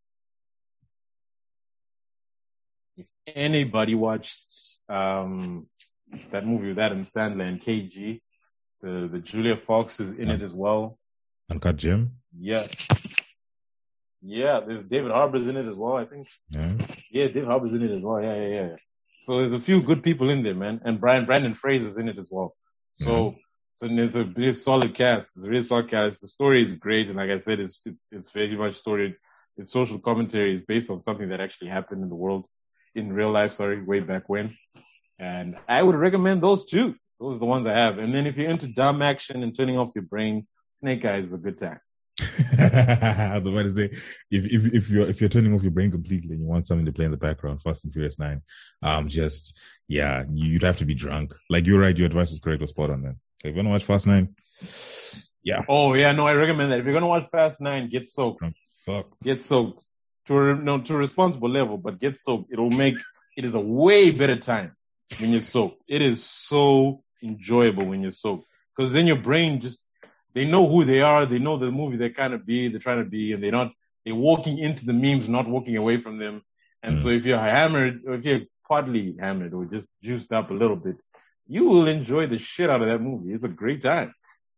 If anybody watched that movie with Adam Sandler and KG, the Julia Fox is in it as well. Uncut Gem? Yeah. Yeah, there's David Harbour's in it as well, I think. Yeah, David Harbour's in it as well. Yeah. So there's a few good people in there, man. And Brandon Fraser's in it as well. So there's a really solid cast. It's a really solid cast. The story is great. And like I said, it's very much story. It's social commentary. It's based on something that actually happened in the world, in real life, way back when. And I would recommend those two. Those are the ones I have. And then if you're into dumb action and turning off your brain, Snake Eyes is a good time. I was about to say, if you're turning off your brain completely and you want something to play in the background, Fast and Furious 9, you'd have to be drunk. Like, you're right, your advice is correct or spot on, man. So if you want to watch Fast 9, yeah. Oh yeah, no, I recommend that. If you're gonna watch Fast 9, get soaked. Get soaked to a responsible level, but get soaked. It is a way better time when you're soaked. It is so enjoyable when you're soaked, because then your brain they know who they are. They know the movie they're trying to be, and they're walking into the memes, not walking away from them. And so if you're hammered, or if you're partly hammered or just juiced up a little bit, you will enjoy the shit out of that movie. It's a great time.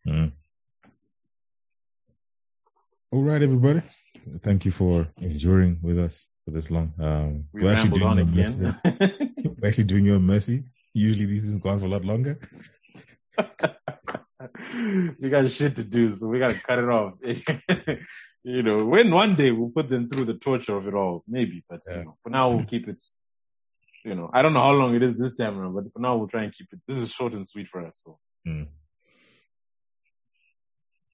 All right, everybody. Thank you for enduring with us for this long. We're actually doing again. We're actually doing you a mercy. Usually these things go on for a lot longer. We got shit to do, so we got to cut it off. When one day we'll put them through the torture of it all, maybe. But for now we'll keep it. I don't know how long it is this time around, but for now we'll try and keep it. This is short and sweet for us. So.